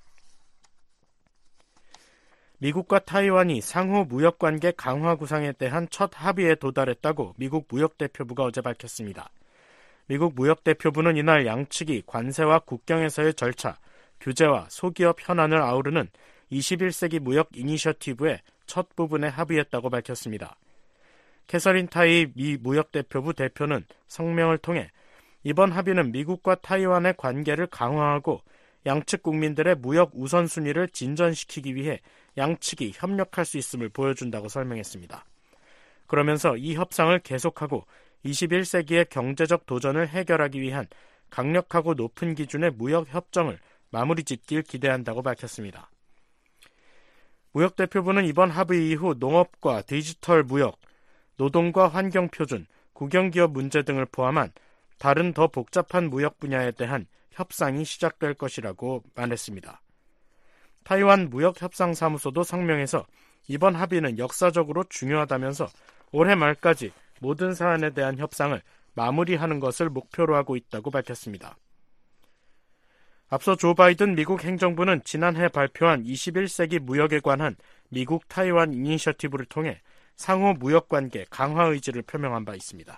미국과 타이완이 상호 무역관계 강화 구상에 대한 첫 합의에 도달했다고 미국 무역대표부가 어제 밝혔습니다. 미국 무역대표부는 이날 양측이 관세와 국경에서의 절차, 규제와 소기업 현안을 아우르는 21세기 무역 이니셔티브의 첫 부분에 합의했다고 밝혔습니다. 캐서린 타이 미 무역대표부 대표는 성명을 통해 이번 합의는 미국과 타이완의 관계를 강화하고 양측 국민들의 무역 우선순위를 진전시키기 위해 양측이 협력할 수 있음을 보여준다고 설명했습니다. 그러면서 이 협상을 계속하고 21세기의 경제적 도전을 해결하기 위한 강력하고 높은 기준의 무역 협정을 마무리 짓길 기대한다고 밝혔습니다. 무역대표부는 이번 합의 이후 농업과 디지털 무역, 노동과 환경 표준, 국영기업 문제 등을 포함한 다른 더 복잡한 무역 분야에 대한 협상이 시작될 것이라고 말했습니다. 타이완 무역협상사무소도 성명에서 이번 합의는 역사적으로 중요하다면서 올해 말까지 모든 사안에 대한 협상을 마무리하는 것을 목표로 하고 있다고 밝혔습니다. 앞서 조 바이든 미국 행정부는 지난해 발표한 21세기 무역에 관한 미국 타이완 이니셔티브를 통해 상호 무역관계 강화 의지를 표명한 바 있습니다.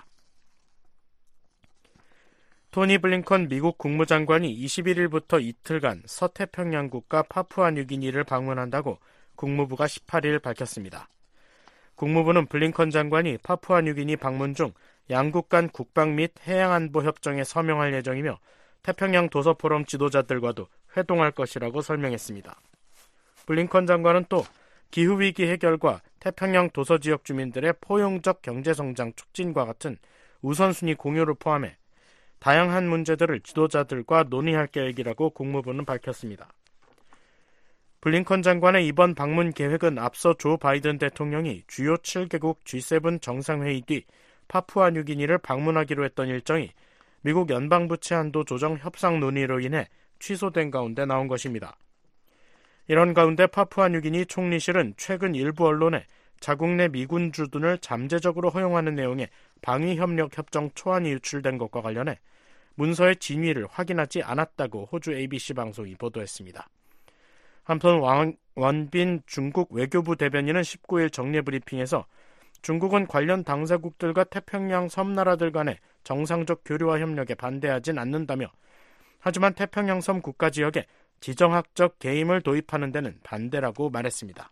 토니 블링컨 미국 국무장관이 21일부터 이틀간 서태평양 국가 파푸아뉴기니를 방문한다고 국무부가 18일 밝혔습니다. 국무부는 블링컨 장관이 파푸아뉴기니 방문 중 양국 간 국방 및 해양안보 협정에 서명할 예정이며 태평양 도서포럼 지도자들과도 회동할 것이라고 설명했습니다. 블링컨 장관은 또 기후위기 해결과 태평양 도서지역 주민들의 포용적 경제성장 촉진과 같은 우선순위 공유를 포함해 다양한 문제들을 지도자들과 논의할 계획이라고 국무부는 밝혔습니다. 블링컨 장관의 이번 방문 계획은 앞서 조 바이든 대통령이 주요 7개국 G7 정상회의 뒤 파푸아뉴기니를 방문하기로 했던 일정이 미국 연방부채 한도 조정 협상 논의로 인해 취소된 가운데 나온 것입니다. 이런 가운데 파푸아뉴기니 총리실은 최근 일부 언론에 자국 내 미군 주둔을 잠재적으로 허용하는 내용의 방위협력 협정 초안이 유출된 것과 관련해 문서의 진위를 확인하지 않았다고 호주 ABC 방송이 보도했습니다. 한편 원빈 중국 외교부 대변인은 19일 정례 브리핑에서 중국은 관련 당사국들과 태평양 섬나라들 간의 정상적 교류와 협력에 반대하진 않는다며 하지만 태평양 섬 국가 지역에 지정학적 개임을 도입하는 데는 반대라고 말했습니다.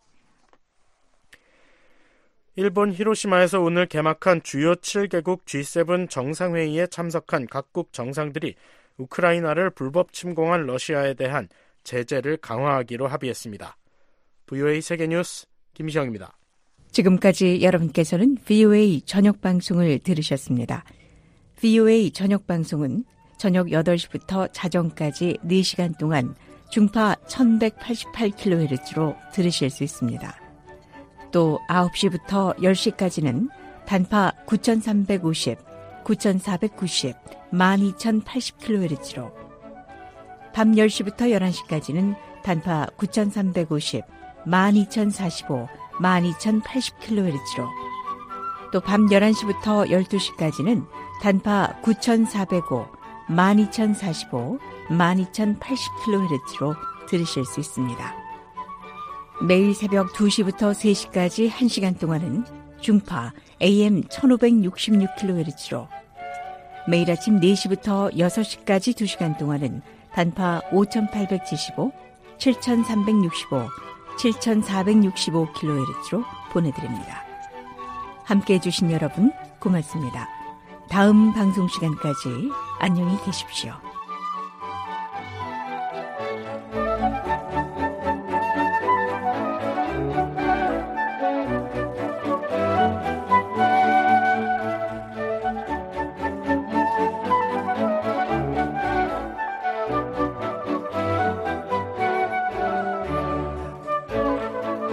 일본 히로시마에서 오늘 개막한 주요 7개국 G7 정상회의에 참석한 각국 정상들이 우크라이나를 불법 침공한 러시아에 대한 제재를 강화하기로 합의했습니다. VOA 세계뉴스 김시영입니다. 지금까지 여러분께서는 VOA 저녁방송을 들으셨습니다. VOA 저녁방송은 저녁 8시부터 자정까지 4시간 동안 중파 1188kHz로 들으실 수 있습니다. 또 9시부터 10시까지는 단파 9350, 9490, 12080kHz로 밤 10시부터 11시까지는 단파 9350, 12045, 12080kHz로 또 밤 11시부터 12시까지는 단파 9405, 12045, 12080kHz로 들으실 수 있습니다. 매일 새벽 2시부터 3시까지 1시간 동안은 중파 AM 1566kHz로 매일 아침 4시부터 6시까지 2시간 동안은 단파 5875, 7365, 7465kHz로 보내드립니다. 함께해 주신 여러분 고맙습니다. 다음 방송 시간까지 안녕히 계십시오.